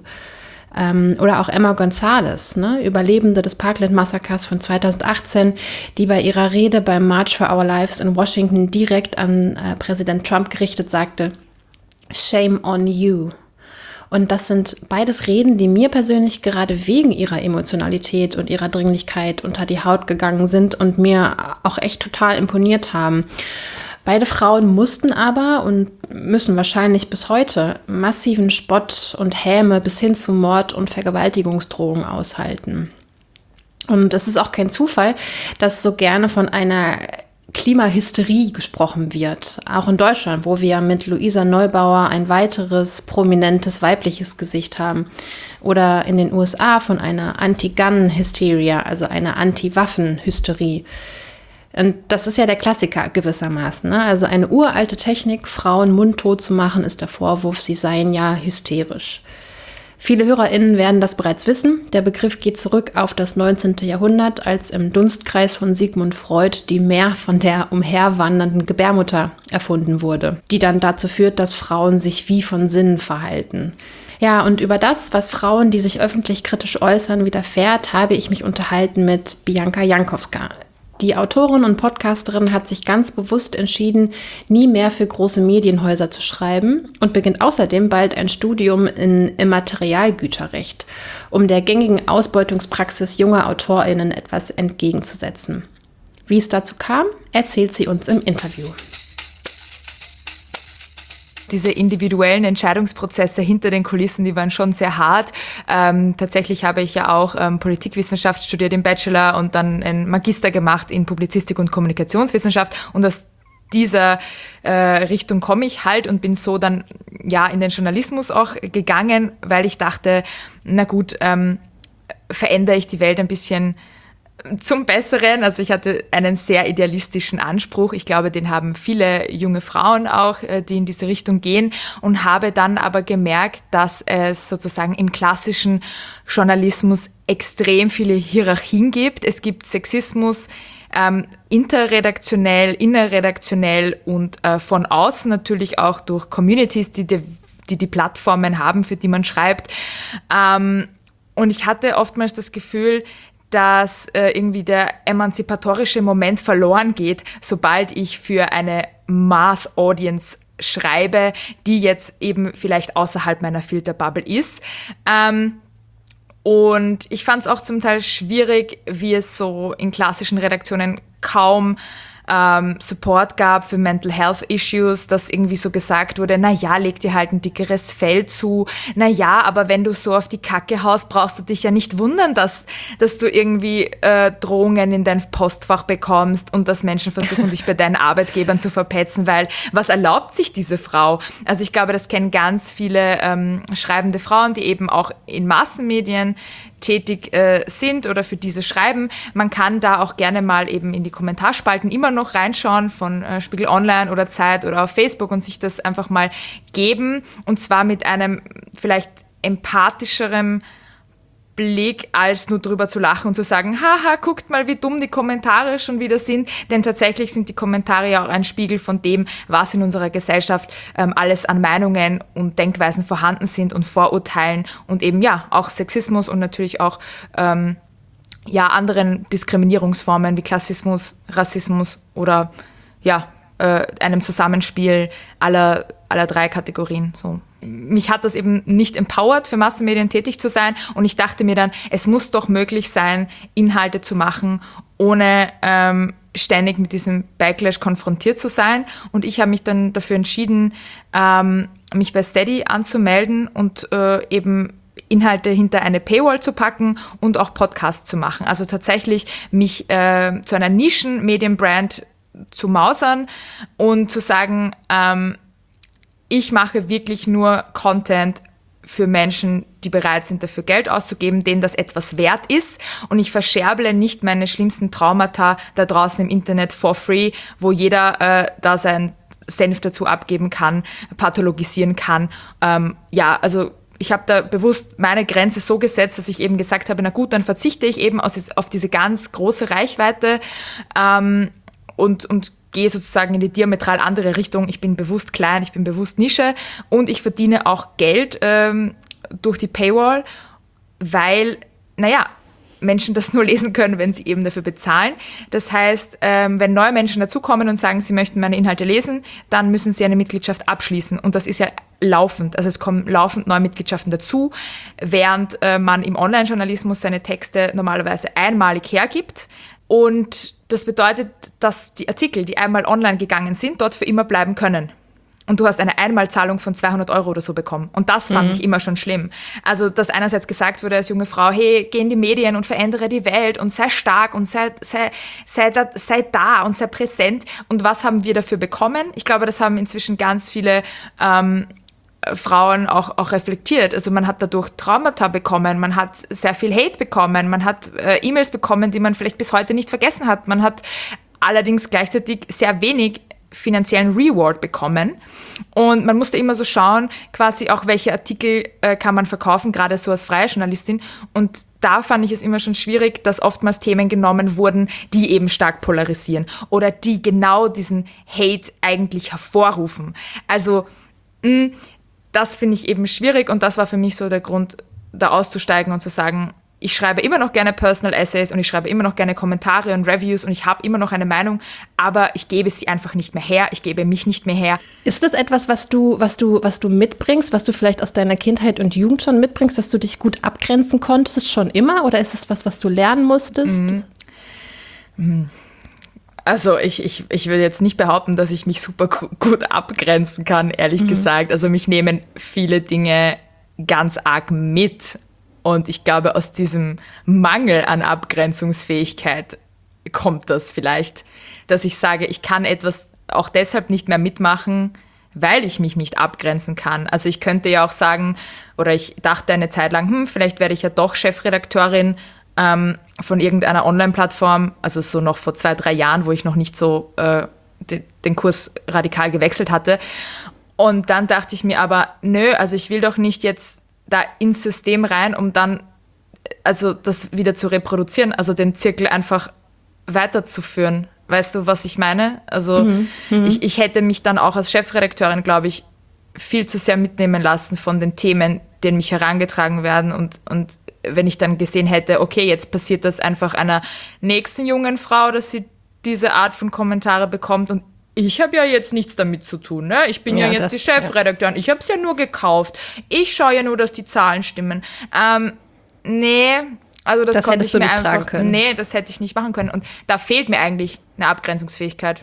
Oder auch Emma Gonzalez, ne, Überlebende des Parkland-Massakers von zweitausendachtzehn, die bei ihrer Rede beim March for Our Lives in Washington direkt an äh, Präsident Trump gerichtet sagte, "Shame on you." Und das sind beides Reden, die mir persönlich gerade wegen ihrer Emotionalität und ihrer Dringlichkeit unter die Haut gegangen sind und mir auch echt total imponiert haben. Beide Frauen mussten aber und müssen wahrscheinlich bis heute massiven Spott und Häme bis hin zu Mord- und Vergewaltigungsdrohungen aushalten. Und es ist auch kein Zufall, dass so gerne von einer Klimahysterie gesprochen wird. Auch in Deutschland, wo wir mit Luisa Neubauer ein weiteres prominentes weibliches Gesicht haben. Oder in den U S A von einer Anti-Gun-Hysteria, also einer Anti-Waffen-Hysterie. Und das ist ja der Klassiker gewissermaßen, ne? Also eine uralte Technik, Frauen mundtot zu machen, ist der Vorwurf, sie seien ja hysterisch. Viele HörerInnen werden das bereits wissen. Der Begriff geht zurück auf das neunzehnte Jahrhundert, als im Dunstkreis von Sigmund Freud die Mär von der umherwandernden Gebärmutter erfunden wurde, die dann dazu führt, dass Frauen sich wie von Sinnen verhalten. Ja, und über das, was Frauen, die sich öffentlich kritisch äußern, widerfährt, habe ich mich unterhalten mit Bianca Jankowska. Die Autorin und Podcasterin hat sich ganz bewusst entschieden, nie mehr für große Medienhäuser zu schreiben und beginnt außerdem bald ein Studium in Immaterialgüterrecht, um der gängigen Ausbeutungspraxis junger AutorInnen etwas entgegenzusetzen. Wie es dazu kam, erzählt sie uns im Interview. Diese individuellen Entscheidungsprozesse hinter den Kulissen, die waren schon sehr hart. Ähm, tatsächlich habe ich ja auch ähm, Politikwissenschaft studiert im Bachelor und dann einen Magister gemacht in Publizistik und Kommunikationswissenschaft. Und aus dieser äh, Richtung komme ich halt und bin so dann ja in den Journalismus auch gegangen, weil ich dachte, na gut, ähm, verändere ich die Welt ein bisschen zum Besseren. Also ich hatte einen sehr idealistischen Anspruch. Ich glaube, den haben viele junge Frauen auch, die in diese Richtung gehen, und habe dann aber gemerkt, dass es sozusagen im klassischen Journalismus extrem viele Hierarchien gibt. Es gibt Sexismus ähm, interredaktionell, innerredaktionell und äh, von außen natürlich auch durch Communities, die die, die, die Plattformen haben, für die man schreibt. Ähm, und ich hatte oftmals das Gefühl, dass äh, irgendwie der emanzipatorische Moment verloren geht, sobald ich für eine Mass-Audience schreibe, die jetzt eben vielleicht außerhalb meiner Filterbubble ist. Ähm, und ich fand es auch zum Teil schwierig, wie es so in klassischen Redaktionen kaum ähm, Support gab für Mental Health Issues, dass irgendwie so gesagt wurde, na ja, leg dir halt ein dickeres Fell zu, na ja, aber wenn du so auf die Kacke haust, brauchst du dich ja nicht wundern, dass, dass du irgendwie äh, Drohungen in dein Postfach bekommst und dass Menschen versuchen, dich bei deinen Arbeitgebern zu verpetzen, weil was erlaubt sich diese Frau? Also ich glaube, das kennen ganz viele ähm, schreibende Frauen, die eben auch in Massenmedien tätig äh, sind oder für diese schreiben. Man kann da auch gerne mal eben in die Kommentarspalten immer noch reinschauen von äh, Spiegel Online oder Zeit oder auf Facebook und sich das einfach mal geben, und zwar mit einem vielleicht empathischeren Blick, als nur drüber zu lachen und zu sagen, haha, guckt mal, wie dumm die Kommentare schon wieder sind, denn tatsächlich sind die Kommentare ja auch ein Spiegel von dem, was in unserer Gesellschaft ähm, alles an Meinungen und Denkweisen vorhanden sind und Vorurteilen und eben ja auch Sexismus und natürlich auch ähm, ja anderen Diskriminierungsformen wie Klassismus, Rassismus oder ja äh, einem Zusammenspiel aller aller drei Kategorien so. Mich hat das eben nicht empowert, für Massenmedien tätig zu sein, und ich dachte mir dann, es muss doch möglich sein, Inhalte zu machen, ohne ähm, ständig mit diesem Backlash konfrontiert zu sein. Und ich habe mich dann dafür entschieden, ähm, mich bei Steady anzumelden und äh, eben Inhalte hinter eine Paywall zu packen und auch Podcasts zu machen. Also tatsächlich mich äh, zu einer Nischen-Medienbrand zu mausern und zu sagen, ähm, ich mache wirklich nur Content für Menschen, die bereit sind, dafür Geld auszugeben, denen das etwas wert ist. Und ich verscherble nicht meine schlimmsten Traumata da draußen im Internet for free, wo jeder äh, da sein Senf dazu abgeben kann, pathologisieren kann. Ähm, ja, also ich habe da bewusst meine Grenze so gesetzt, dass ich eben gesagt habe, na gut, dann verzichte ich eben auf diese ganz große Reichweite ähm, und, und gehe sozusagen in die diametral andere Richtung. Ich bin bewusst klein, ich bin bewusst Nische und ich verdiene auch Geld ähm, durch die Paywall, weil, naja, Menschen das nur lesen können, wenn sie eben dafür bezahlen. Das heißt, ähm, wenn neue Menschen dazukommen und sagen, sie möchten meine Inhalte lesen, dann müssen sie eine Mitgliedschaft abschließen. Und das ist ja laufend. Also es kommen laufend neue Mitgliedschaften dazu, während äh, man im Online-Journalismus seine Texte normalerweise einmalig hergibt. Und das bedeutet, dass die Artikel, die einmal online gegangen sind, dort für immer bleiben können. Und du hast eine Einmalzahlung von zweihundert Euro oder so bekommen. Und das fand mhm. ich immer schon schlimm. Also, dass einerseits gesagt wurde als junge Frau, hey, geh in die Medien und verändere die Welt und sei stark und sei, sei, sei, da, sei da und sei präsent. Und was haben wir dafür bekommen? Ich glaube, das haben inzwischen ganz viele ähm, Frauen auch, auch reflektiert. Also man hat dadurch Traumata bekommen, man hat sehr viel Hate bekommen, man hat äh, E-Mails bekommen, die man vielleicht bis heute nicht vergessen hat. Man hat allerdings gleichzeitig sehr wenig finanziellen Reward bekommen. Und man musste immer so schauen, quasi auch welche Artikel äh, kann man verkaufen, gerade so als freie Journalistin. Und da fand ich es immer schon schwierig, dass oftmals Themen genommen wurden, die eben stark polarisieren oder die genau diesen Hate eigentlich hervorrufen. Also mh, das finde ich eben schwierig und das war für mich so der Grund, da auszusteigen und zu sagen, ich schreibe immer noch gerne Personal Essays und ich schreibe immer noch gerne Kommentare und Reviews und ich habe immer noch eine Meinung, aber ich gebe sie einfach nicht mehr her, ich gebe mich nicht mehr her. Ist das etwas, was du, was du, was du mitbringst, was du vielleicht aus deiner Kindheit und Jugend schon mitbringst, dass du dich gut abgrenzen konntest schon immer oder ist es was, was du lernen musstest? Mhm. Also ich, ich, ich würde jetzt nicht behaupten, dass ich mich super gut abgrenzen kann, ehrlich mhm. gesagt. Also mich nehmen viele Dinge ganz arg mit. Und ich glaube, aus diesem Mangel an Abgrenzungsfähigkeit kommt das vielleicht, dass ich sage, ich kann etwas auch deshalb nicht mehr mitmachen, weil ich mich nicht abgrenzen kann. Also ich könnte ja auch sagen, oder ich dachte eine Zeit lang, hm, vielleicht werde ich ja doch Chefredakteurin ähm, von irgendeiner Online-Plattform, also so noch vor zwei, drei Jahren, wo ich noch nicht so äh, de, den Kurs radikal gewechselt hatte. Und dann dachte ich mir aber, nö, also ich will doch nicht jetzt da ins System rein, um dann also das wieder zu reproduzieren, also den Zirkel einfach weiterzuführen. Weißt du, was ich meine? Also mhm, ich, ich hätte mich dann auch als Chefredakteurin, glaube ich, viel zu sehr mitnehmen lassen von den Themen, die an mich herangetragen werden. Und, und wenn ich dann gesehen hätte, okay, jetzt passiert das einfach einer nächsten jungen Frau, dass sie diese Art von Kommentare bekommt und ich habe ja jetzt nichts damit zu tun, ne? Ich bin ja, ja jetzt das, die Chefredakteurin. Ja. Ich habe es ja nur gekauft. Ich schaue ja nur, dass die Zahlen stimmen. Ähm, nee, also das, das konnte ich mir nicht einfach... Können. Nee, das hätte ich nicht machen können. Und da fehlt mir eigentlich eine Abgrenzungsfähigkeit.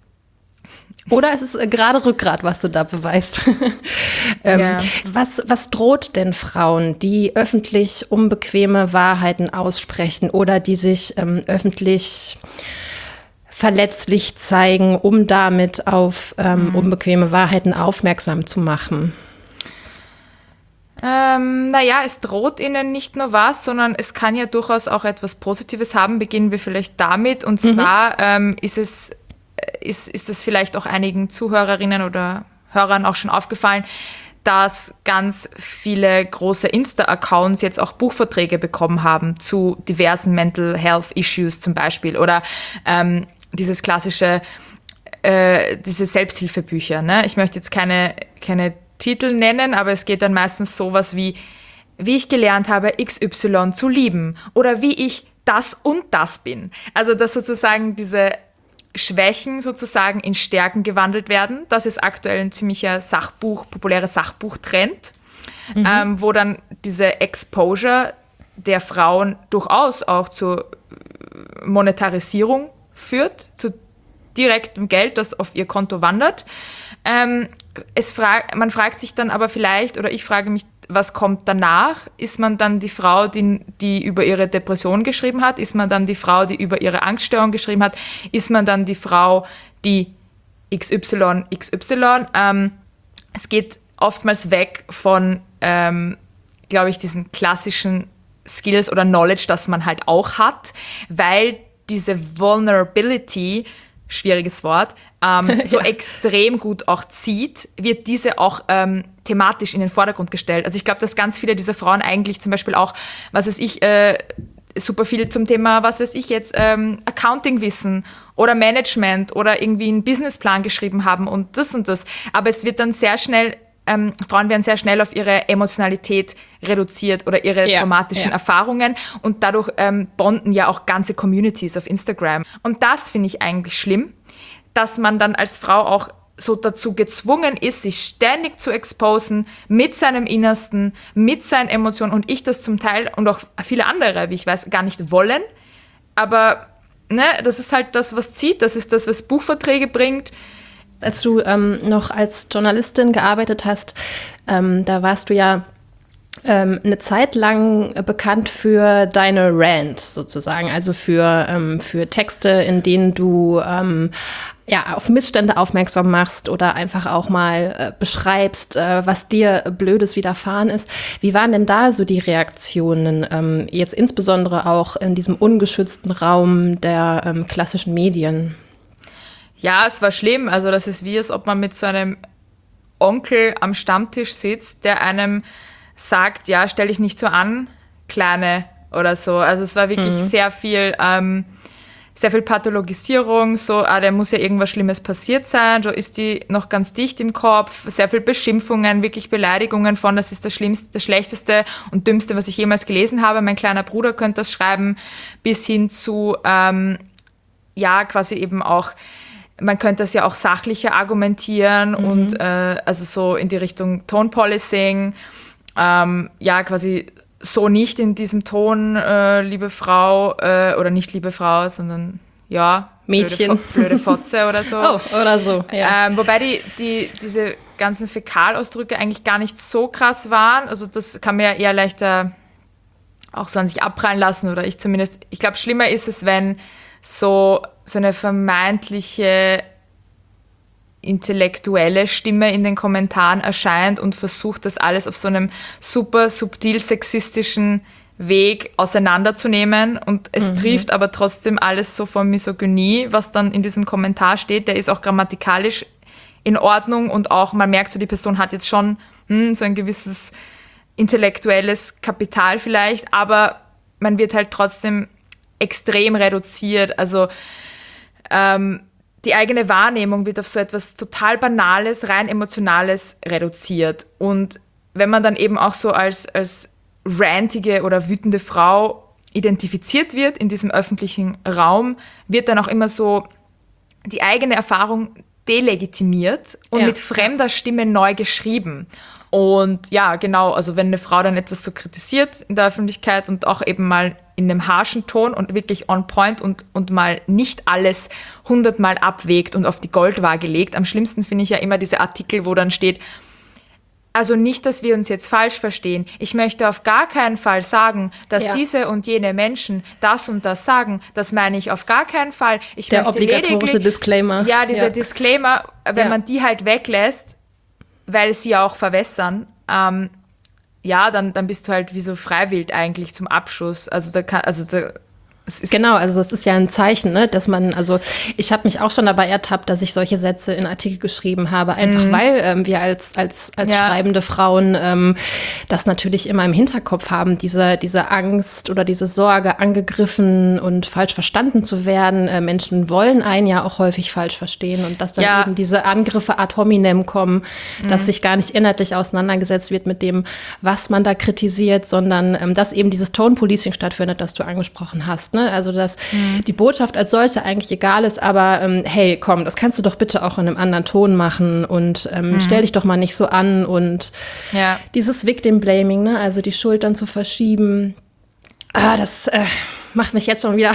Oder es ist gerade Rückgrat, was du da beweist. ähm, ja. was, was droht denn Frauen, die öffentlich unbequeme Wahrheiten aussprechen oder die sich ähm, öffentlich verletzlich zeigen, um damit auf ähm, mhm. unbequeme Wahrheiten aufmerksam zu machen? Ähm, naja, es droht ihnen nicht nur was, sondern es kann ja durchaus auch etwas Positives haben. Beginnen wir vielleicht damit. Und zwar mhm. ähm, ist es, ist, ist es vielleicht auch einigen Zuhörerinnen oder Hörern auch schon aufgefallen, dass ganz viele große Insta-Accounts jetzt auch Buchverträge bekommen haben zu diversen Mental Health Issues zum Beispiel oder ähm, dieses klassische, äh, diese Selbsthilfebücher. Ne? Ich möchte jetzt keine, keine Titel nennen, aber es geht dann meistens sowas wie, wie ich gelernt habe, X Y zu lieben oder wie ich das und das bin. Also dass sozusagen diese Schwächen sozusagen in Stärken gewandelt werden. Das ist aktuell ein ziemlicher Sachbuch, populärer Sachbuchtrend, mhm. ähm, wo dann diese Exposure der Frauen durchaus auch zur Monetarisierung führt, zu direktem Geld, das auf ihr Konto wandert. Ähm, es frag, man fragt sich dann aber vielleicht, oder ich frage mich, was kommt danach? Ist man dann die Frau, die, die über ihre Depression geschrieben hat? Ist man dann die Frau, die über ihre Angststörung geschrieben hat? Ist man dann die Frau, die X Y X Y? Ähm, es geht oftmals weg von ähm, glaube ich, diesen klassischen Skills oder Knowledge, das man halt auch hat, weil diese Vulnerability, schwieriges Wort, ähm, so ja. extrem gut auch zieht, wird diese auch ähm, thematisch in den Vordergrund gestellt. Also ich glaube, dass ganz viele dieser Frauen eigentlich zum Beispiel auch, was weiß ich, äh, super viel zum Thema, was weiß ich jetzt, ähm, Accounting wissen oder Management oder irgendwie einen Businessplan geschrieben haben und das und das. Aber es wird dann sehr schnell, ähm, Frauen werden sehr schnell auf ihre Emotionalität reduziert oder ihre ja, traumatischen ja. Erfahrungen und dadurch ähm, bonden ja auch ganze Communities auf Instagram. Und das finde ich eigentlich schlimm, dass man dann als Frau auch so dazu gezwungen ist, sich ständig zu exposen mit seinem Innersten, mit seinen Emotionen und ich das zum Teil und auch viele andere, wie ich weiß, gar nicht wollen. Aber ne, das ist halt das, was zieht, das ist das, was Buchverträge bringt. Als du ähm, noch als Journalistin gearbeitet hast, ähm, da warst du ja ähm, eine Zeit lang bekannt für deine Rants sozusagen, also für, ähm, für Texte, in denen du ähm, ja, auf Missstände aufmerksam machst oder einfach auch mal äh, beschreibst, äh, was dir Blödes widerfahren ist. Wie waren denn da so die Reaktionen, ähm, jetzt insbesondere auch in diesem ungeschützten Raum der ähm, klassischen Medien? Ja, es war schlimm. Also das ist wie, als ob man mit so einem Onkel am Stammtisch sitzt, der einem sagt, ja, stell dich nicht so an, Kleine oder so. Also es war wirklich mhm. sehr viel, ähm, sehr viel Pathologisierung, so, ah, der muss ja irgendwas Schlimmes passiert sein, so ist die noch ganz dicht im Kopf, sehr viel Beschimpfungen, wirklich Beleidigungen von, das ist das Schlimmste, das Schlechteste und Dümmste, was ich jemals gelesen habe, mein kleiner Bruder könnte das schreiben, bis hin zu, ähm, ja, quasi eben auch, man könnte das ja auch sachlicher argumentieren mhm. und äh, also so in die Richtung Tone-Policing, ähm, ja, quasi so nicht in diesem Ton, äh, liebe Frau, äh, oder nicht liebe Frau, sondern ja, Mädchen. Blöde, blöde Fotze oder so. Oh, oder so, ja. Ähm, wobei die, die, diese ganzen Fäkalausdrücke eigentlich gar nicht so krass waren. Also das kann man ja eher leichter auch so an sich abprallen lassen oder ich zumindest. Ich glaube, schlimmer ist es, wenn so, so eine vermeintliche intellektuelle Stimme in den Kommentaren erscheint und versucht, das alles auf so einem super subtil sexistischen Weg auseinanderzunehmen und es mhm. trifft aber trotzdem alles so von Misogynie, was dann in diesem Kommentar steht, der ist auch grammatikalisch in Ordnung und auch, man merkt so, die Person hat jetzt schon hm, so ein gewisses intellektuelles Kapital vielleicht, aber man wird halt trotzdem extrem reduziert, also ähm, die eigene Wahrnehmung wird auf so etwas total Banales, rein Emotionales reduziert. Und wenn man dann eben auch so als, als rantige oder wütende Frau identifiziert wird in diesem öffentlichen Raum, wird dann auch immer so die eigene Erfahrung delegitimiert und ja. mit fremder Stimme neu geschrieben. Und ja, genau, also wenn eine Frau dann etwas so kritisiert in der Öffentlichkeit und auch eben mal in einem harschen Ton und wirklich on point und, und mal nicht alles hundertmal abwägt und auf die Goldwaage legt. Am schlimmsten finde ich ja immer diese Artikel, wo dann steht, also nicht, dass wir uns jetzt falsch verstehen. Ich möchte auf gar keinen Fall sagen, dass ja. diese und jene Menschen das und das sagen. Das meine ich auf gar keinen Fall. Ich Der möchte obligatorische Disclaimer. Ja, dieser ja. Disclaimer, wenn ja. man die halt weglässt, weil sie ja auch verwässern, ähm, ja, dann, dann bist du halt wie so freiwillig eigentlich zum Abschuss. Also da kann, also da, es ist genau, also das ist ja ein Zeichen, ne, dass man, also ich habe mich auch schon dabei ertappt, dass ich solche Sätze in Artikel geschrieben habe, einfach mhm. weil ähm, wir als, als, als ja. schreibende Frauen ähm, das natürlich immer im Hinterkopf haben, diese, diese Angst oder diese Sorge, angegriffen und falsch verstanden zu werden. Äh, Menschen wollen einen ja auch häufig falsch verstehen und dass dann ja. eben diese Angriffe ad hominem kommen, mhm. dass sich gar nicht inhaltlich auseinandergesetzt wird mit dem, was man da kritisiert, sondern ähm, dass eben dieses Tone-Policing stattfindet, das du angesprochen hast. Ne? Also, dass mhm. die Botschaft als solche eigentlich egal ist, aber ähm, hey, komm, das kannst du doch bitte auch in einem anderen Ton machen und ähm, mhm. stell dich doch mal nicht so an und ja. dieses Victim-Blaming, ne? Also die Schuld dann zu verschieben, ah, das äh, macht mich jetzt schon wieder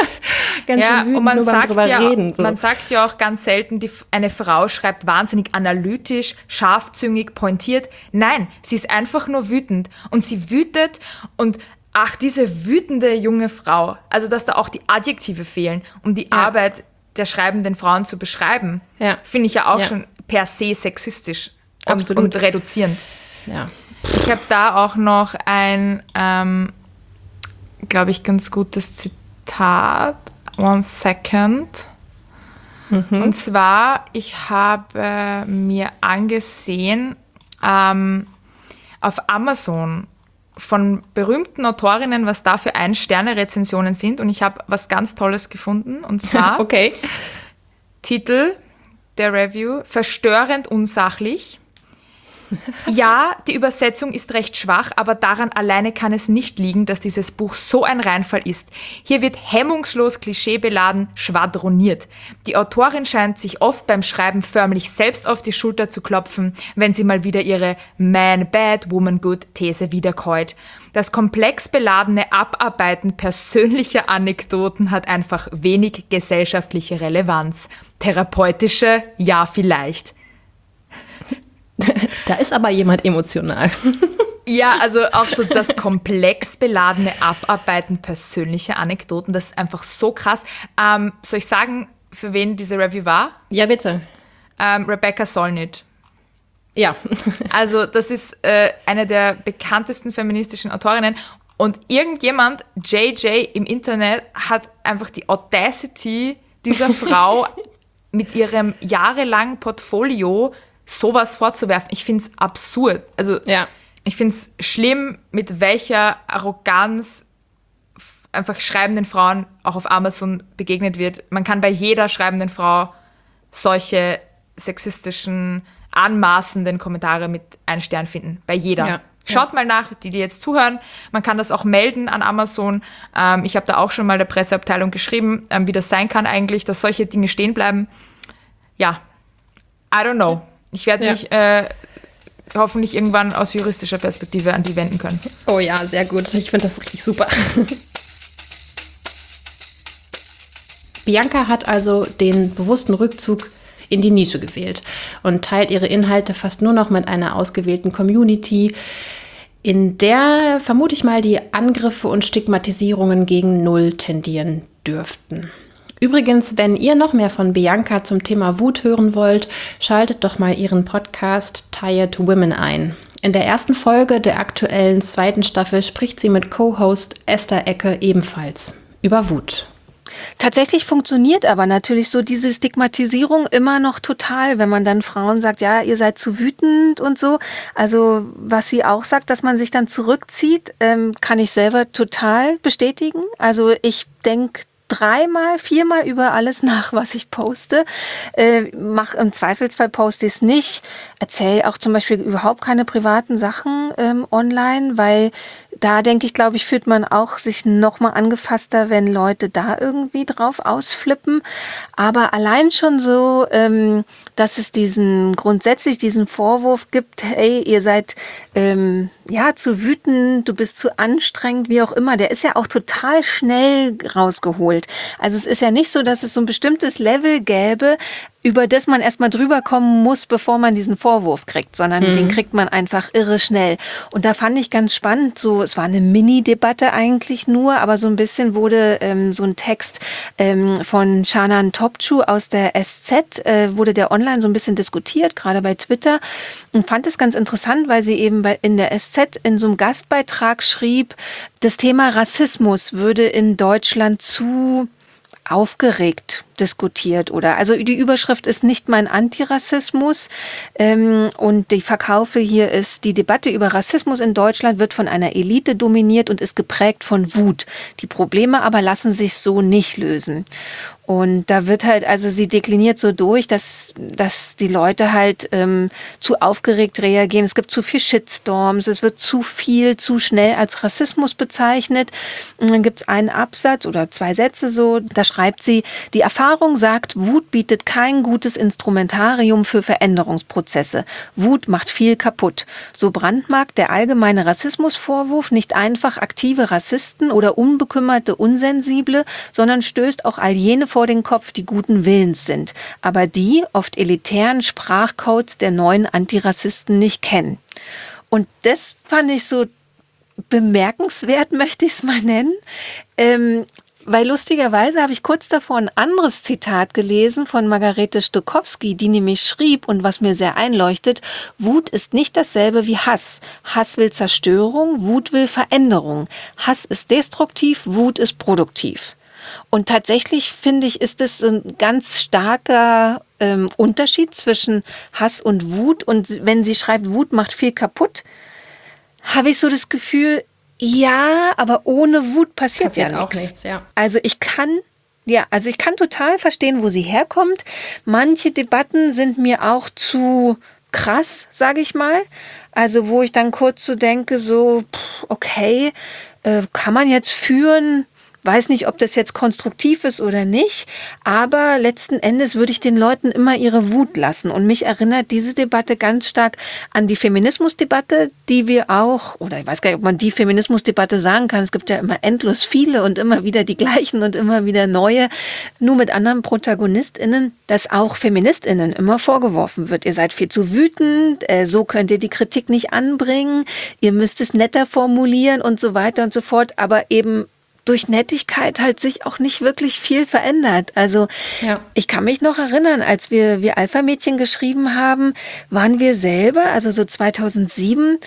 ganz ja, schön wütend, und man nur beim sagt drüber ja, reden. So. Man sagt ja auch ganz selten, die, eine Frau schreibt wahnsinnig analytisch, scharfzüngig, pointiert. Nein, sie ist einfach nur wütend und sie wütet und ach, diese wütende junge Frau, also dass da auch die Adjektive fehlen, um die ja. Arbeit der schreibenden Frauen zu beschreiben, ja. finde ich ja auch ja. schon per se sexistisch und, Absolut. und reduzierend. Ja. Ich habe da auch noch ein, ähm, glaube ich, ganz gutes Zitat. One second. Mhm. Und zwar, ich habe mir angesehen, ähm, auf Amazon von berühmten Autorinnen, was da für Ein-Sterne-Rezensionen sind. Und ich habe was ganz Tolles gefunden. Und zwar okay. Titel der Review: Verstörend unsachlich. Ja, die Übersetzung ist recht schwach, aber daran alleine kann es nicht liegen, dass dieses Buch so ein Reinfall ist. Hier wird hemmungslos klischeebeladen schwadroniert. Die Autorin scheint sich oft beim Schreiben förmlich selbst auf die Schulter zu klopfen, wenn sie mal wieder ihre Man Bad, Woman Good These wiederkäut. Das komplex beladene Abarbeiten persönlicher Anekdoten hat einfach wenig gesellschaftliche Relevanz. Therapeutische, ja vielleicht. Da ist aber jemand emotional. Ja, also auch so das komplex beladene Abarbeiten persönlicher Anekdoten, das ist einfach so krass. Ähm, soll ich sagen, für wen diese Review war? Ja, bitte. Ähm, Rebecca Solnit. Ja. Also das ist äh, eine der bekanntesten feministischen Autorinnen. Und irgendjemand, J J im Internet, hat einfach die Audacity dieser Frau mit ihrem jahrelangen Portfolio sowas vorzuwerfen. Ich finde es absurd. Also ja. Ich finde es schlimm, mit welcher Arroganz einfach schreibenden Frauen auch auf Amazon begegnet wird. Man kann bei jeder schreibenden Frau solche sexistischen, anmaßenden Kommentare mit einem Stern finden. Bei jeder. Ja. Schaut mal nach, die, die jetzt zuhören. Man kann das auch melden an Amazon. Ähm, ich habe da auch schon mal der Presseabteilung geschrieben, ähm, wie das sein kann eigentlich, dass solche Dinge stehen bleiben. Ja, I don't know. Ich werde ja. mich äh, hoffentlich irgendwann aus juristischer Perspektive an die wenden können. Oh ja, sehr gut. Ich finde das richtig super. Bianca hat also den bewussten Rückzug in die Nische gewählt und teilt ihre Inhalte fast nur noch mit einer ausgewählten Community, in der, vermute ich mal, die Angriffe und Stigmatisierungen gegen Null tendieren dürften. Übrigens, wenn ihr noch mehr von Bianca zum Thema Wut hören wollt, schaltet doch mal ihren Podcast Tired Women ein. In der ersten Folge der aktuellen zweiten Staffel spricht sie mit Co-Host Esther Ecke ebenfalls über Wut. Tatsächlich funktioniert aber natürlich so diese Stigmatisierung immer noch total, wenn man dann Frauen sagt, ja, ihr seid zu wütend und so. Also was sie auch sagt, dass man sich dann zurückzieht, ähm, kann ich selber total bestätigen. Also ich denke dreimal, viermal über alles nach, was ich poste. Äh, mach im Zweifelsfall poste ich es nicht. Erzähle auch zum Beispiel überhaupt keine privaten Sachen ähm, online, weil da denke ich, glaube ich, fühlt man auch sich noch mal angefasster, wenn Leute da irgendwie drauf ausflippen. Aber allein schon so, ähm, dass es diesen grundsätzlich diesen Vorwurf gibt, hey, ihr seid ähm, ja zu wütend, du bist zu anstrengend, wie auch immer. Der ist ja auch total schnell rausgeholt. Also es ist ja nicht so, dass es so ein bestimmtes Level gäbe, über das man erstmal drüber kommen muss, bevor man diesen Vorwurf kriegt, sondern mhm. den kriegt man einfach irre schnell. Und da fand ich ganz spannend, so es war eine Mini-Debatte eigentlich nur, aber so ein bisschen wurde ähm, so ein Text ähm, von Shanan Topçu aus der S Z, äh, wurde der online so ein bisschen diskutiert, gerade bei Twitter, und fand es ganz interessant, weil sie eben bei, in der S Z in so einem Gastbeitrag schrieb, das Thema Rassismus würde in Deutschland zu aufgeregt diskutiert oder also die Überschrift ist nicht mein Antirassismus ähm, und die Verkaufe hier ist, die Debatte über Rassismus in Deutschland wird von einer Elite dominiert und ist geprägt von Wut. Die Probleme aber lassen sich so nicht lösen. Und da wird halt, also sie dekliniert so durch, dass, dass die Leute halt ähm, zu aufgeregt reagieren. Es gibt zu viel Shitstorms, es wird zu viel, zu schnell als Rassismus bezeichnet. Und dann gibt es einen Absatz oder zwei Sätze so, da schreibt sie, die Erfahrung sagt, Wut bietet kein gutes Instrumentarium für Veränderungsprozesse. Wut macht viel kaputt. So brandmarkt der allgemeine Rassismusvorwurf nicht einfach aktive Rassisten oder unbekümmerte Unsensible, sondern stößt auch all jene vor den Kopf, die guten Willens sind, aber die oft elitären Sprachcodes der neuen Antirassisten nicht kennen. Und das fand ich so bemerkenswert, möchte ich es mal nennen, ähm, weil lustigerweise habe ich kurz davor ein anderes Zitat gelesen von Margarete Stokowski, die nämlich schrieb, und was mir sehr einleuchtet: Wut ist nicht dasselbe wie Hass. Hass will Zerstörung, Wut will Veränderung. Hass ist destruktiv, Wut ist produktiv. Und tatsächlich, finde ich, ist es ein ganz starker ähm, Unterschied zwischen Hass und Wut. Und wenn sie schreibt, Wut macht viel kaputt, habe ich so das Gefühl, ja, aber ohne Wut passiert, passiert ja auch nichts. nichts. Ja. Also ich kann, ja, also ich kann total verstehen, wo sie herkommt. Manche Debatten sind mir auch zu krass, sage ich mal. Also wo ich dann kurz so denke, so, okay, äh, kann man jetzt führen? Weiß nicht, ob das jetzt konstruktiv ist oder nicht, aber letzten Endes würde ich den Leuten immer ihre Wut lassen. Und mich erinnert diese Debatte ganz stark an die Feminismusdebatte, die wir auch, oder ich weiß gar nicht, ob man die Feminismusdebatte sagen kann, es gibt ja immer endlos viele und immer wieder die gleichen und immer wieder neue, nur mit anderen ProtagonistInnen, dass auch FeministInnen immer vorgeworfen wird, ihr seid viel zu wütend, äh, so könnt ihr die Kritik nicht anbringen, ihr müsst es netter formulieren und so weiter und so fort, aber eben durch Nettigkeit halt sich auch nicht wirklich viel verändert. Also ja. Ich kann mich noch erinnern, als wir, wir Alpha-Mädchen geschrieben haben, waren wir selber, also so zweitausendsieben,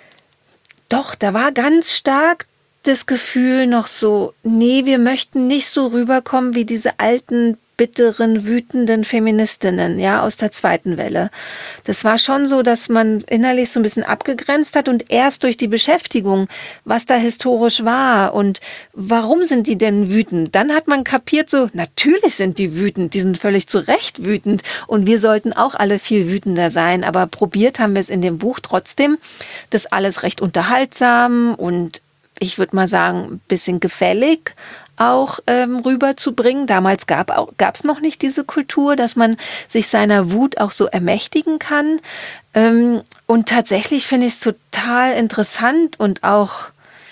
doch, da war ganz stark das Gefühl noch so, nee, wir möchten nicht so rüberkommen wie diese alten, bitteren, wütenden Feministinnen, ja, aus der zweiten Welle. Das war schon so, dass man innerlich so ein bisschen abgegrenzt hat und erst durch die Beschäftigung, was da historisch war und warum sind die denn wütend, dann hat man kapiert so, natürlich sind die wütend, die sind völlig zu Recht wütend und wir sollten auch alle viel wütender sein, aber probiert haben wir es in dem Buch trotzdem, das alles recht unterhaltsam und ich würde mal sagen, ein bisschen gefällig auch ähm, rüberzubringen. Damals gab es noch nicht diese Kultur, dass man sich seiner Wut auch so ermächtigen kann. Ähm, und tatsächlich finde ich es total interessant und auch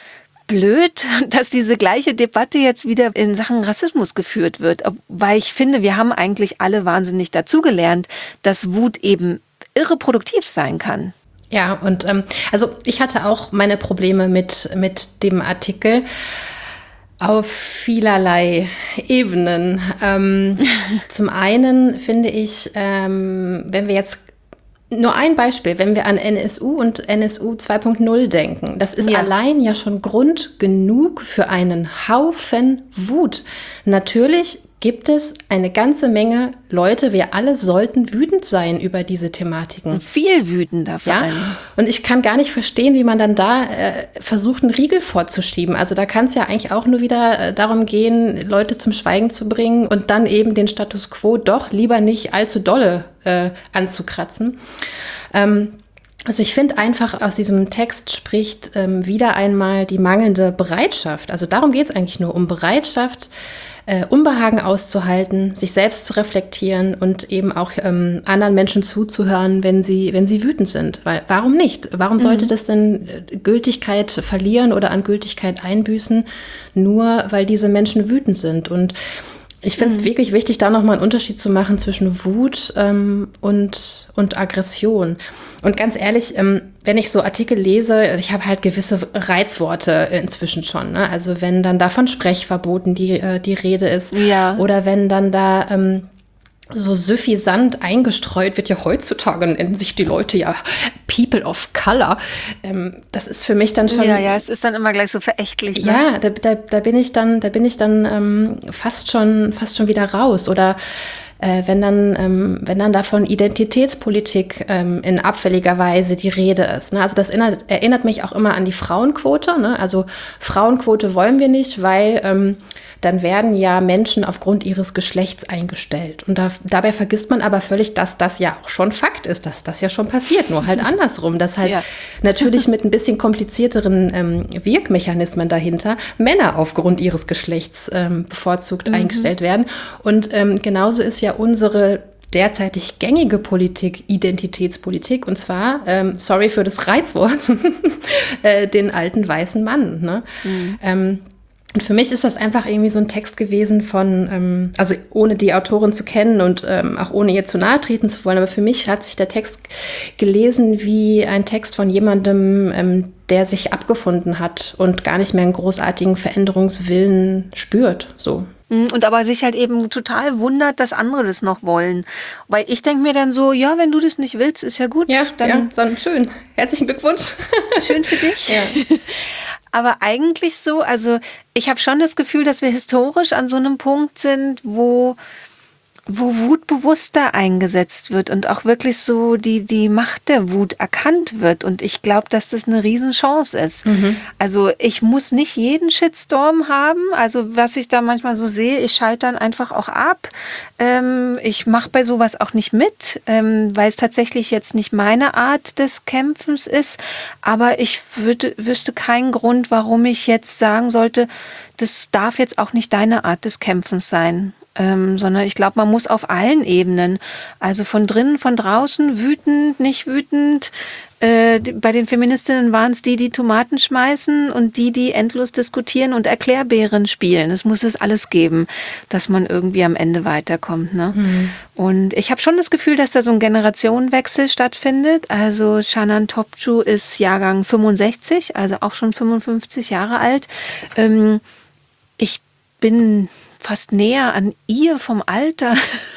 blöd, dass diese gleiche Debatte jetzt wieder in Sachen Rassismus geführt wird. Weil ich finde, wir haben eigentlich alle wahnsinnig dazugelernt, dass Wut eben irre produktiv sein kann. Ja, und ähm, also ich hatte auch meine Probleme mit, mit dem Artikel. Auf vielerlei Ebenen. Ähm, zum einen finde ich, ähm, wenn wir jetzt nur ein Beispiel, wenn wir an N S U und N S U zwei Punkt null denken, das ist ja allein ja schon Grund genug für einen Haufen Wut. Natürlich gibt es eine ganze Menge Leute, wir alle sollten wütend sein über diese Thematiken. Viel wütender vor allem. Ja? Und ich kann gar nicht verstehen, wie man dann da äh, versucht, einen Riegel vorzuschieben. Also da kann es ja eigentlich auch nur wieder äh, darum gehen, Leute zum Schweigen zu bringen und dann eben den Status quo doch lieber nicht allzu dolle äh, anzukratzen. Ähm, Also ich finde einfach, aus diesem Text spricht ähm, wieder einmal die mangelnde Bereitschaft. Also darum geht es eigentlich nur, um Bereitschaft, äh, Unbehagen auszuhalten, sich selbst zu reflektieren und eben auch ähm, anderen Menschen zuzuhören, wenn sie, wenn sie wütend sind. Weil warum nicht? Warum sollte mhm. das denn Gültigkeit verlieren oder an Gültigkeit einbüßen, nur weil diese Menschen wütend sind? Und ich finde es mhm. wirklich wichtig, da nochmal einen Unterschied zu machen zwischen Wut ähm, und, und Aggression. Und ganz ehrlich, ähm, wenn ich so Artikel lese, ich habe halt gewisse Reizworte inzwischen schon. Ne? Also wenn dann da von Sprechverboten die, äh, die Rede ist ja. oder wenn dann da ähm, so suffisant eingestreut wird, ja heutzutage nennen sich die Leute ja People of Color. Ähm, das ist für mich dann schon... Ja, ja, es ist dann immer gleich so verächtlich. Ne? Ja, da, da, da bin ich dann, da bin ich dann ähm, fast schon, fast schon wieder raus. Oder äh, wenn dann, ähm, wenn dann da von Identitätspolitik ähm, in abfälliger Weise die Rede ist. Ne? Also das erinnert, erinnert mich auch immer an die Frauenquote. Ne? Also Frauenquote wollen wir nicht, weil ähm, dann werden ja Menschen aufgrund ihres Geschlechts eingestellt. Und da, dabei vergisst man aber völlig, dass das ja auch schon Fakt ist, dass das ja schon passiert, nur halt andersrum, dass halt ja. natürlich mit ein bisschen komplizierteren ähm, Wirkmechanismen dahinter Männer aufgrund ihres Geschlechts ähm, bevorzugt mhm. eingestellt werden. Und ähm, genauso ist ja unsere derzeitig gängige Politik, Identitätspolitik, und zwar, ähm, sorry für das Reizwort, äh, den alten weißen Mann. Ne? Mhm. Ähm, Und für mich ist das einfach irgendwie so ein Text gewesen von, ähm, also ohne die Autorin zu kennen und ähm, auch ohne ihr zu nahe treten zu wollen, aber für mich hat sich der Text gelesen wie ein Text von jemandem, ähm, der sich abgefunden hat und gar nicht mehr einen großartigen Veränderungswillen spürt, so. Und aber sich halt eben total wundert, dass andere das noch wollen. Weil ich denke mir dann so, ja, wenn du das nicht willst, ist ja gut. Ja, dann ja, sondern schön. Herzlichen Glückwunsch. Schön für dich. Ja. Aber eigentlich so, also ich habe schon das Gefühl, dass wir historisch an so einem Punkt sind, wo, wo Wut bewusster eingesetzt wird und auch wirklich so die, die Macht der Wut erkannt wird. Und ich glaube, dass das eine Riesenchance ist. Mhm. Also ich muss nicht jeden Shitstorm haben. Also was ich da manchmal so sehe, ich schalte dann einfach auch ab. Ähm, ich mache bei sowas auch nicht mit, ähm, weil es tatsächlich jetzt nicht meine Art des Kämpfens ist. Aber ich würde, wüsste keinen Grund, warum ich jetzt sagen sollte, das darf jetzt auch nicht deine Art des Kämpfens sein. Ähm, sondern ich glaube, man muss auf allen Ebenen, also von drinnen, von draußen, wütend, nicht wütend. Äh, die, bei den Feministinnen waren es die, die Tomaten schmeißen und die, die endlos diskutieren und Erklärbären spielen. Es muss es alles geben, dass man irgendwie am Ende weiterkommt. Ne? Mhm. Und ich habe schon das Gefühl, dass da so ein Generationenwechsel stattfindet. Also Shannon Topçu ist Jahrgang fünfundsechzig, also auch schon fünfundfünfzig Jahre alt. Ähm, ich bin fast näher an ihr vom Alter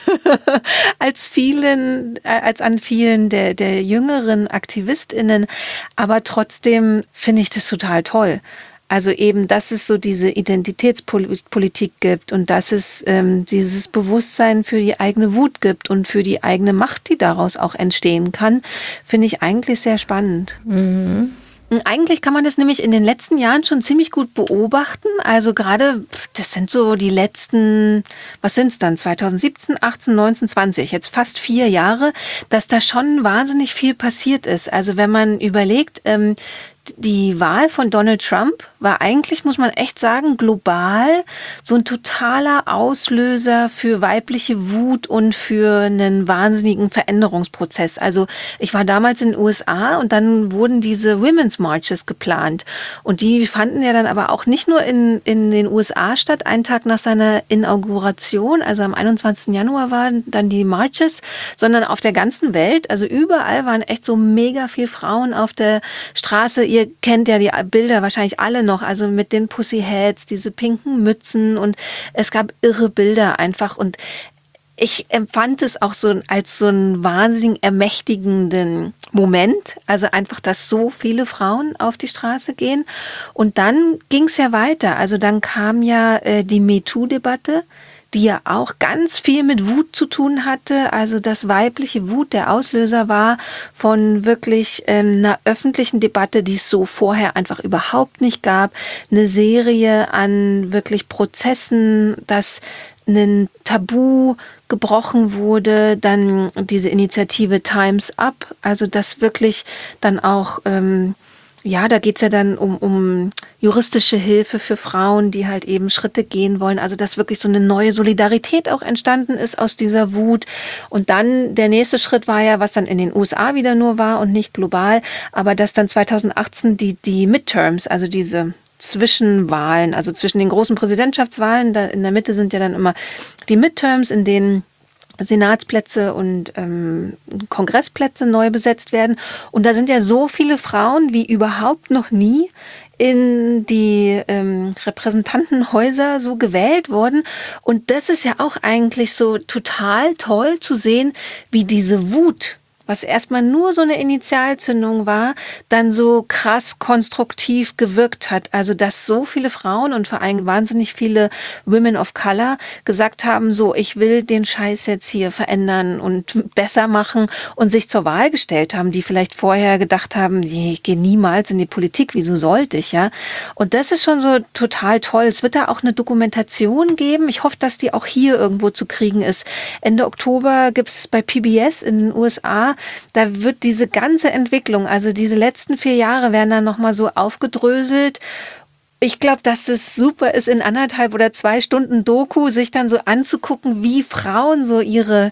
als vielen, als an vielen der, der jüngeren AktivistInnen. Aber trotzdem finde ich das total toll. Also eben, dass es so diese Identitätspolitik gibt und dass es ähm, dieses Bewusstsein für die eigene Wut gibt und für die eigene Macht, die daraus auch entstehen kann, finde ich eigentlich sehr spannend. Mhm. Eigentlich kann man das nämlich in den letzten Jahren schon ziemlich gut beobachten. Also gerade, das sind so die letzten, was sind es dann, zweitausendsiebzehn, achtzehn, neunzehn, zwanzig, jetzt fast vier Jahre, dass da schon wahnsinnig viel passiert ist. Also wenn man überlegt, ähm, die Wahl von Donald Trump war eigentlich, muss man echt sagen, global so ein totaler Auslöser für weibliche Wut und für einen wahnsinnigen Veränderungsprozess. Also ich war damals in den U S A und dann wurden diese Women's Marches geplant. Und die fanden ja dann aber auch nicht nur in, in den U S A statt, einen Tag nach seiner Inauguration, also am einundzwanzigsten Januar waren dann die Marches, sondern auf der ganzen Welt. Also überall waren echt so mega viele Frauen auf der Straße. Ihr kennt ja die Bilder wahrscheinlich alle noch, also mit den Pussyhats, diese pinken Mützen und es gab irre Bilder einfach und ich empfand es auch so als so einen wahnsinnig ermächtigenden Moment, also einfach, dass so viele Frauen auf die Straße gehen und dann ging es ja weiter, also dann kam ja äh, die MeToo-Debatte, die ja auch ganz viel mit Wut zu tun hatte, also dass weibliche Wut der Auslöser war von wirklich ähm, einer öffentlichen Debatte, die es so vorher einfach überhaupt nicht gab, eine Serie an wirklich Prozessen, dass ein Tabu gebrochen wurde, dann diese Initiative Time's Up, also dass wirklich dann auch ähm, ja, da geht's ja dann um, um juristische Hilfe für Frauen, die halt eben Schritte gehen wollen. Also dass wirklich so eine neue Solidarität auch entstanden ist aus dieser Wut. Und dann der nächste Schritt war ja, was dann in den U S A wieder nur war und nicht global, aber dass dann zweitausendachtzehn die, die Midterms, also diese Zwischenwahlen, also zwischen den großen Präsidentschaftswahlen, da in der Mitte sind ja dann immer die Midterms, in denen Senatsplätze und ähm, Kongressplätze neu besetzt werden. Und da sind ja so viele Frauen wie überhaupt noch nie in die ähm, Repräsentantenhäuser so gewählt worden. Und das ist ja auch eigentlich so total toll zu sehen, wie diese Wut, was erstmal nur so eine Initialzündung war, dann so krass konstruktiv gewirkt hat. Also dass so viele Frauen und vor allem wahnsinnig viele Women of Color gesagt haben, so ich will den Scheiß jetzt hier verändern und besser machen und sich zur Wahl gestellt haben, die vielleicht vorher gedacht haben, ich gehe niemals in die Politik, wieso sollte ich, ja? Und das ist schon so total toll. Es wird da auch eine Dokumentation geben. Ich hoffe, dass die auch hier irgendwo zu kriegen ist. Ende Oktober gibt es bei P B S in den U S A. Da wird diese ganze Entwicklung, also diese letzten vier Jahre werden dann nochmal so aufgedröselt. Ich glaube, dass es super ist, in anderthalb oder zwei Stunden Doku sich dann so anzugucken, wie Frauen so ihre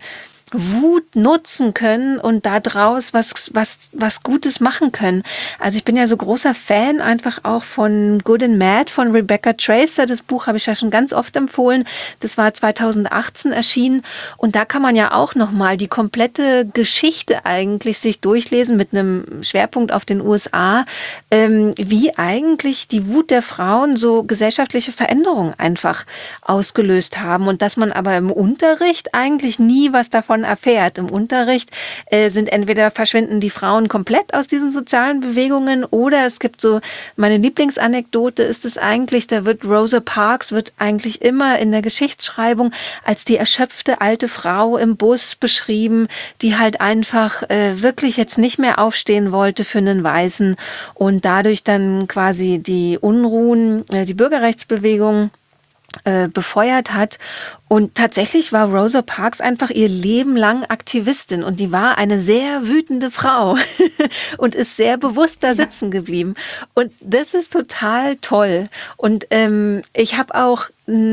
Wut nutzen können und daraus was, was, was Gutes machen können. Also ich bin ja so großer Fan einfach auch von Good and Mad von Rebecca Traister. Das Buch habe ich ja schon ganz oft empfohlen. Das war zweitausendachtzehn erschienen und da kann man ja auch nochmal die komplette Geschichte eigentlich sich durchlesen mit einem Schwerpunkt auf den U S A, ähm, wie eigentlich die Wut der Frauen so gesellschaftliche Veränderungen einfach ausgelöst haben und dass man aber im Unterricht eigentlich nie was davon erfährt. Im Unterricht äh, sind entweder verschwinden die Frauen komplett aus diesen sozialen Bewegungen oder es gibt so, meine Lieblingsanekdote ist es eigentlich, da wird Rosa Parks wird eigentlich immer in der Geschichtsschreibung als die erschöpfte alte Frau im Bus beschrieben, die halt einfach äh, wirklich jetzt nicht mehr aufstehen wollte für einen Weißen und dadurch dann quasi die Unruhen, äh, die Bürgerrechtsbewegung äh, befeuert hat. Und tatsächlich war Rosa Parks einfach ihr Leben lang Aktivistin und die war eine sehr wütende Frau und ist sehr bewusst da sitzen geblieben. Und das ist total toll. Und ähm, ich habe auch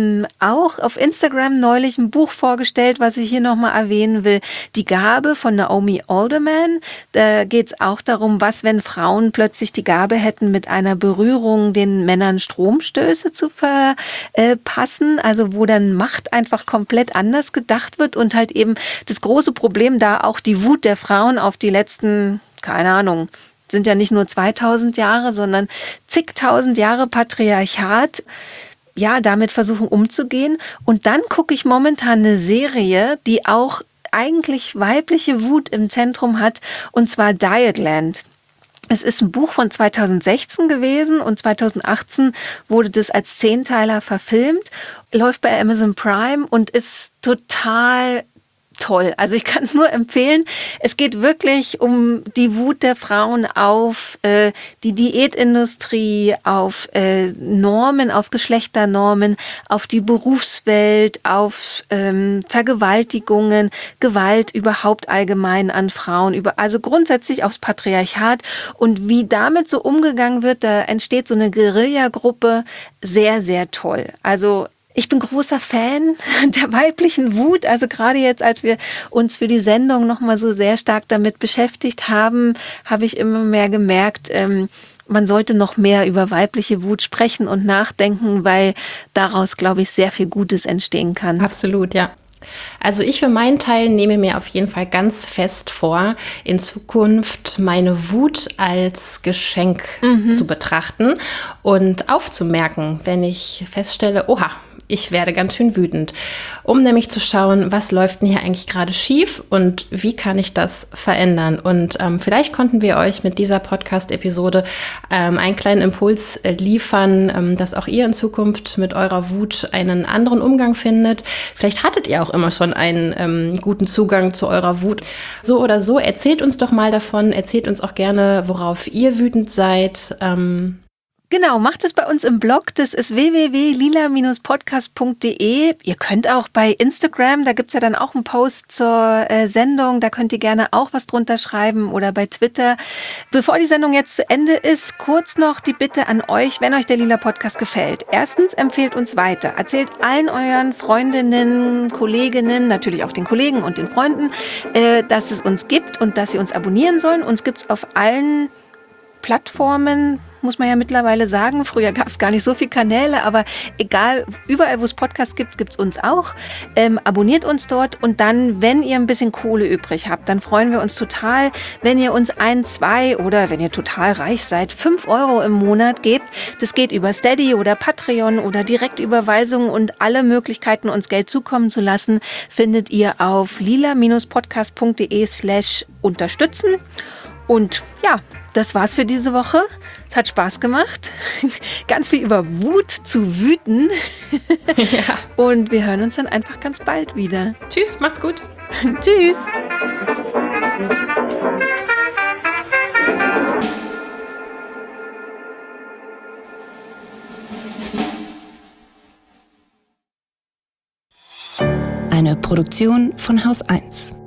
auch auf Instagram neulich ein Buch vorgestellt, was ich hier nochmal erwähnen will. Die Gabe von Naomi Alderman. Da geht es auch darum, was, wenn Frauen plötzlich die Gabe hätten, mit einer Berührung den Männern Stromstöße zu verpassen. Also wo dann Macht einfach komplett anders gedacht wird und halt eben das große Problem da auch die Wut der Frauen auf die letzten, keine Ahnung, sind ja nicht nur zweitausend Jahre, sondern zigtausend Jahre Patriarchat, ja, damit versuchen umzugehen. Und dann gucke ich momentan eine Serie, die auch eigentlich weibliche Wut im Zentrum hat, und zwar Dietland. Es ist ein Buch von zweitausendsechzehn gewesen und zweitausendachtzehn wurde das als Zehnteiler verfilmt, läuft bei Amazon Prime und ist total toll. Also ich kann es nur empfehlen. Es geht wirklich um die Wut der Frauen auf äh, die Diätindustrie, auf äh, Normen, auf Geschlechternormen, auf die Berufswelt, auf ähm, Vergewaltigungen, Gewalt überhaupt allgemein an Frauen, über, also grundsätzlich aufs Patriarchat und wie damit so umgegangen wird. Da entsteht so eine Guerillagruppe. Sehr, sehr toll. Also ich bin großer Fan der weiblichen Wut. Also gerade jetzt, als wir uns für die Sendung nochmal so sehr stark damit beschäftigt haben, habe ich immer mehr gemerkt, ähm, man sollte noch mehr über weibliche Wut sprechen und nachdenken, weil daraus, glaube ich, sehr viel Gutes entstehen kann. Absolut, ja. Also ich für meinen Teil nehme mir auf jeden Fall ganz fest vor, in Zukunft meine Wut als Geschenk mhm. zu betrachten und aufzumerken, wenn ich feststelle, oha, ich werde ganz schön wütend, um nämlich zu schauen, was läuft denn hier eigentlich gerade schief und wie kann ich das verändern. Und ähm, vielleicht konnten wir euch mit dieser Podcast-Episode ähm, einen kleinen Impuls äh, liefern, ähm, dass auch ihr in Zukunft mit eurer Wut einen anderen Umgang findet. Vielleicht hattet ihr auch immer schon einen ähm, guten Zugang zu eurer Wut. So oder so, erzählt uns doch mal davon, erzählt uns auch gerne, worauf ihr wütend seid. Ähm, Genau, macht es bei uns im Blog, das ist w w w punkt lila Bindestrich podcast punkt d e. Ihr könnt auch bei Instagram, da gibt's ja dann auch einen Post zur äh, Sendung, da könnt ihr gerne auch was drunter schreiben oder bei Twitter. Bevor die Sendung jetzt zu Ende ist, kurz noch die Bitte an euch, wenn euch der Lila Podcast gefällt. Erstens, empfehlt uns weiter, erzählt allen euren Freundinnen, Kolleginnen, natürlich auch den Kollegen und den Freunden, äh, dass es uns gibt und dass sie uns abonnieren sollen. Uns gibt's auf allen Plattformen, muss man ja mittlerweile sagen. Früher gab es gar nicht so viele Kanäle, aber egal, überall wo es Podcasts gibt, gibt es uns auch. Ähm, abonniert uns dort und dann, wenn ihr ein bisschen Kohle übrig habt, dann freuen wir uns total, wenn ihr uns ein, zwei oder wenn ihr total reich seid, fünf Euro im Monat gebt. Das geht über Steady oder Patreon oder Direktüberweisungen und alle Möglichkeiten, uns Geld zukommen zu lassen, findet ihr auf lila Bindestrich podcast punkt d e slash unterstützen. Und ja, das war's für diese Woche. Es hat Spaß gemacht. Ganz viel über Wut zu wüten. Ja. Und wir hören uns dann einfach ganz bald wieder. Tschüss, macht's gut. Tschüss. Eine Produktion von Haus eins.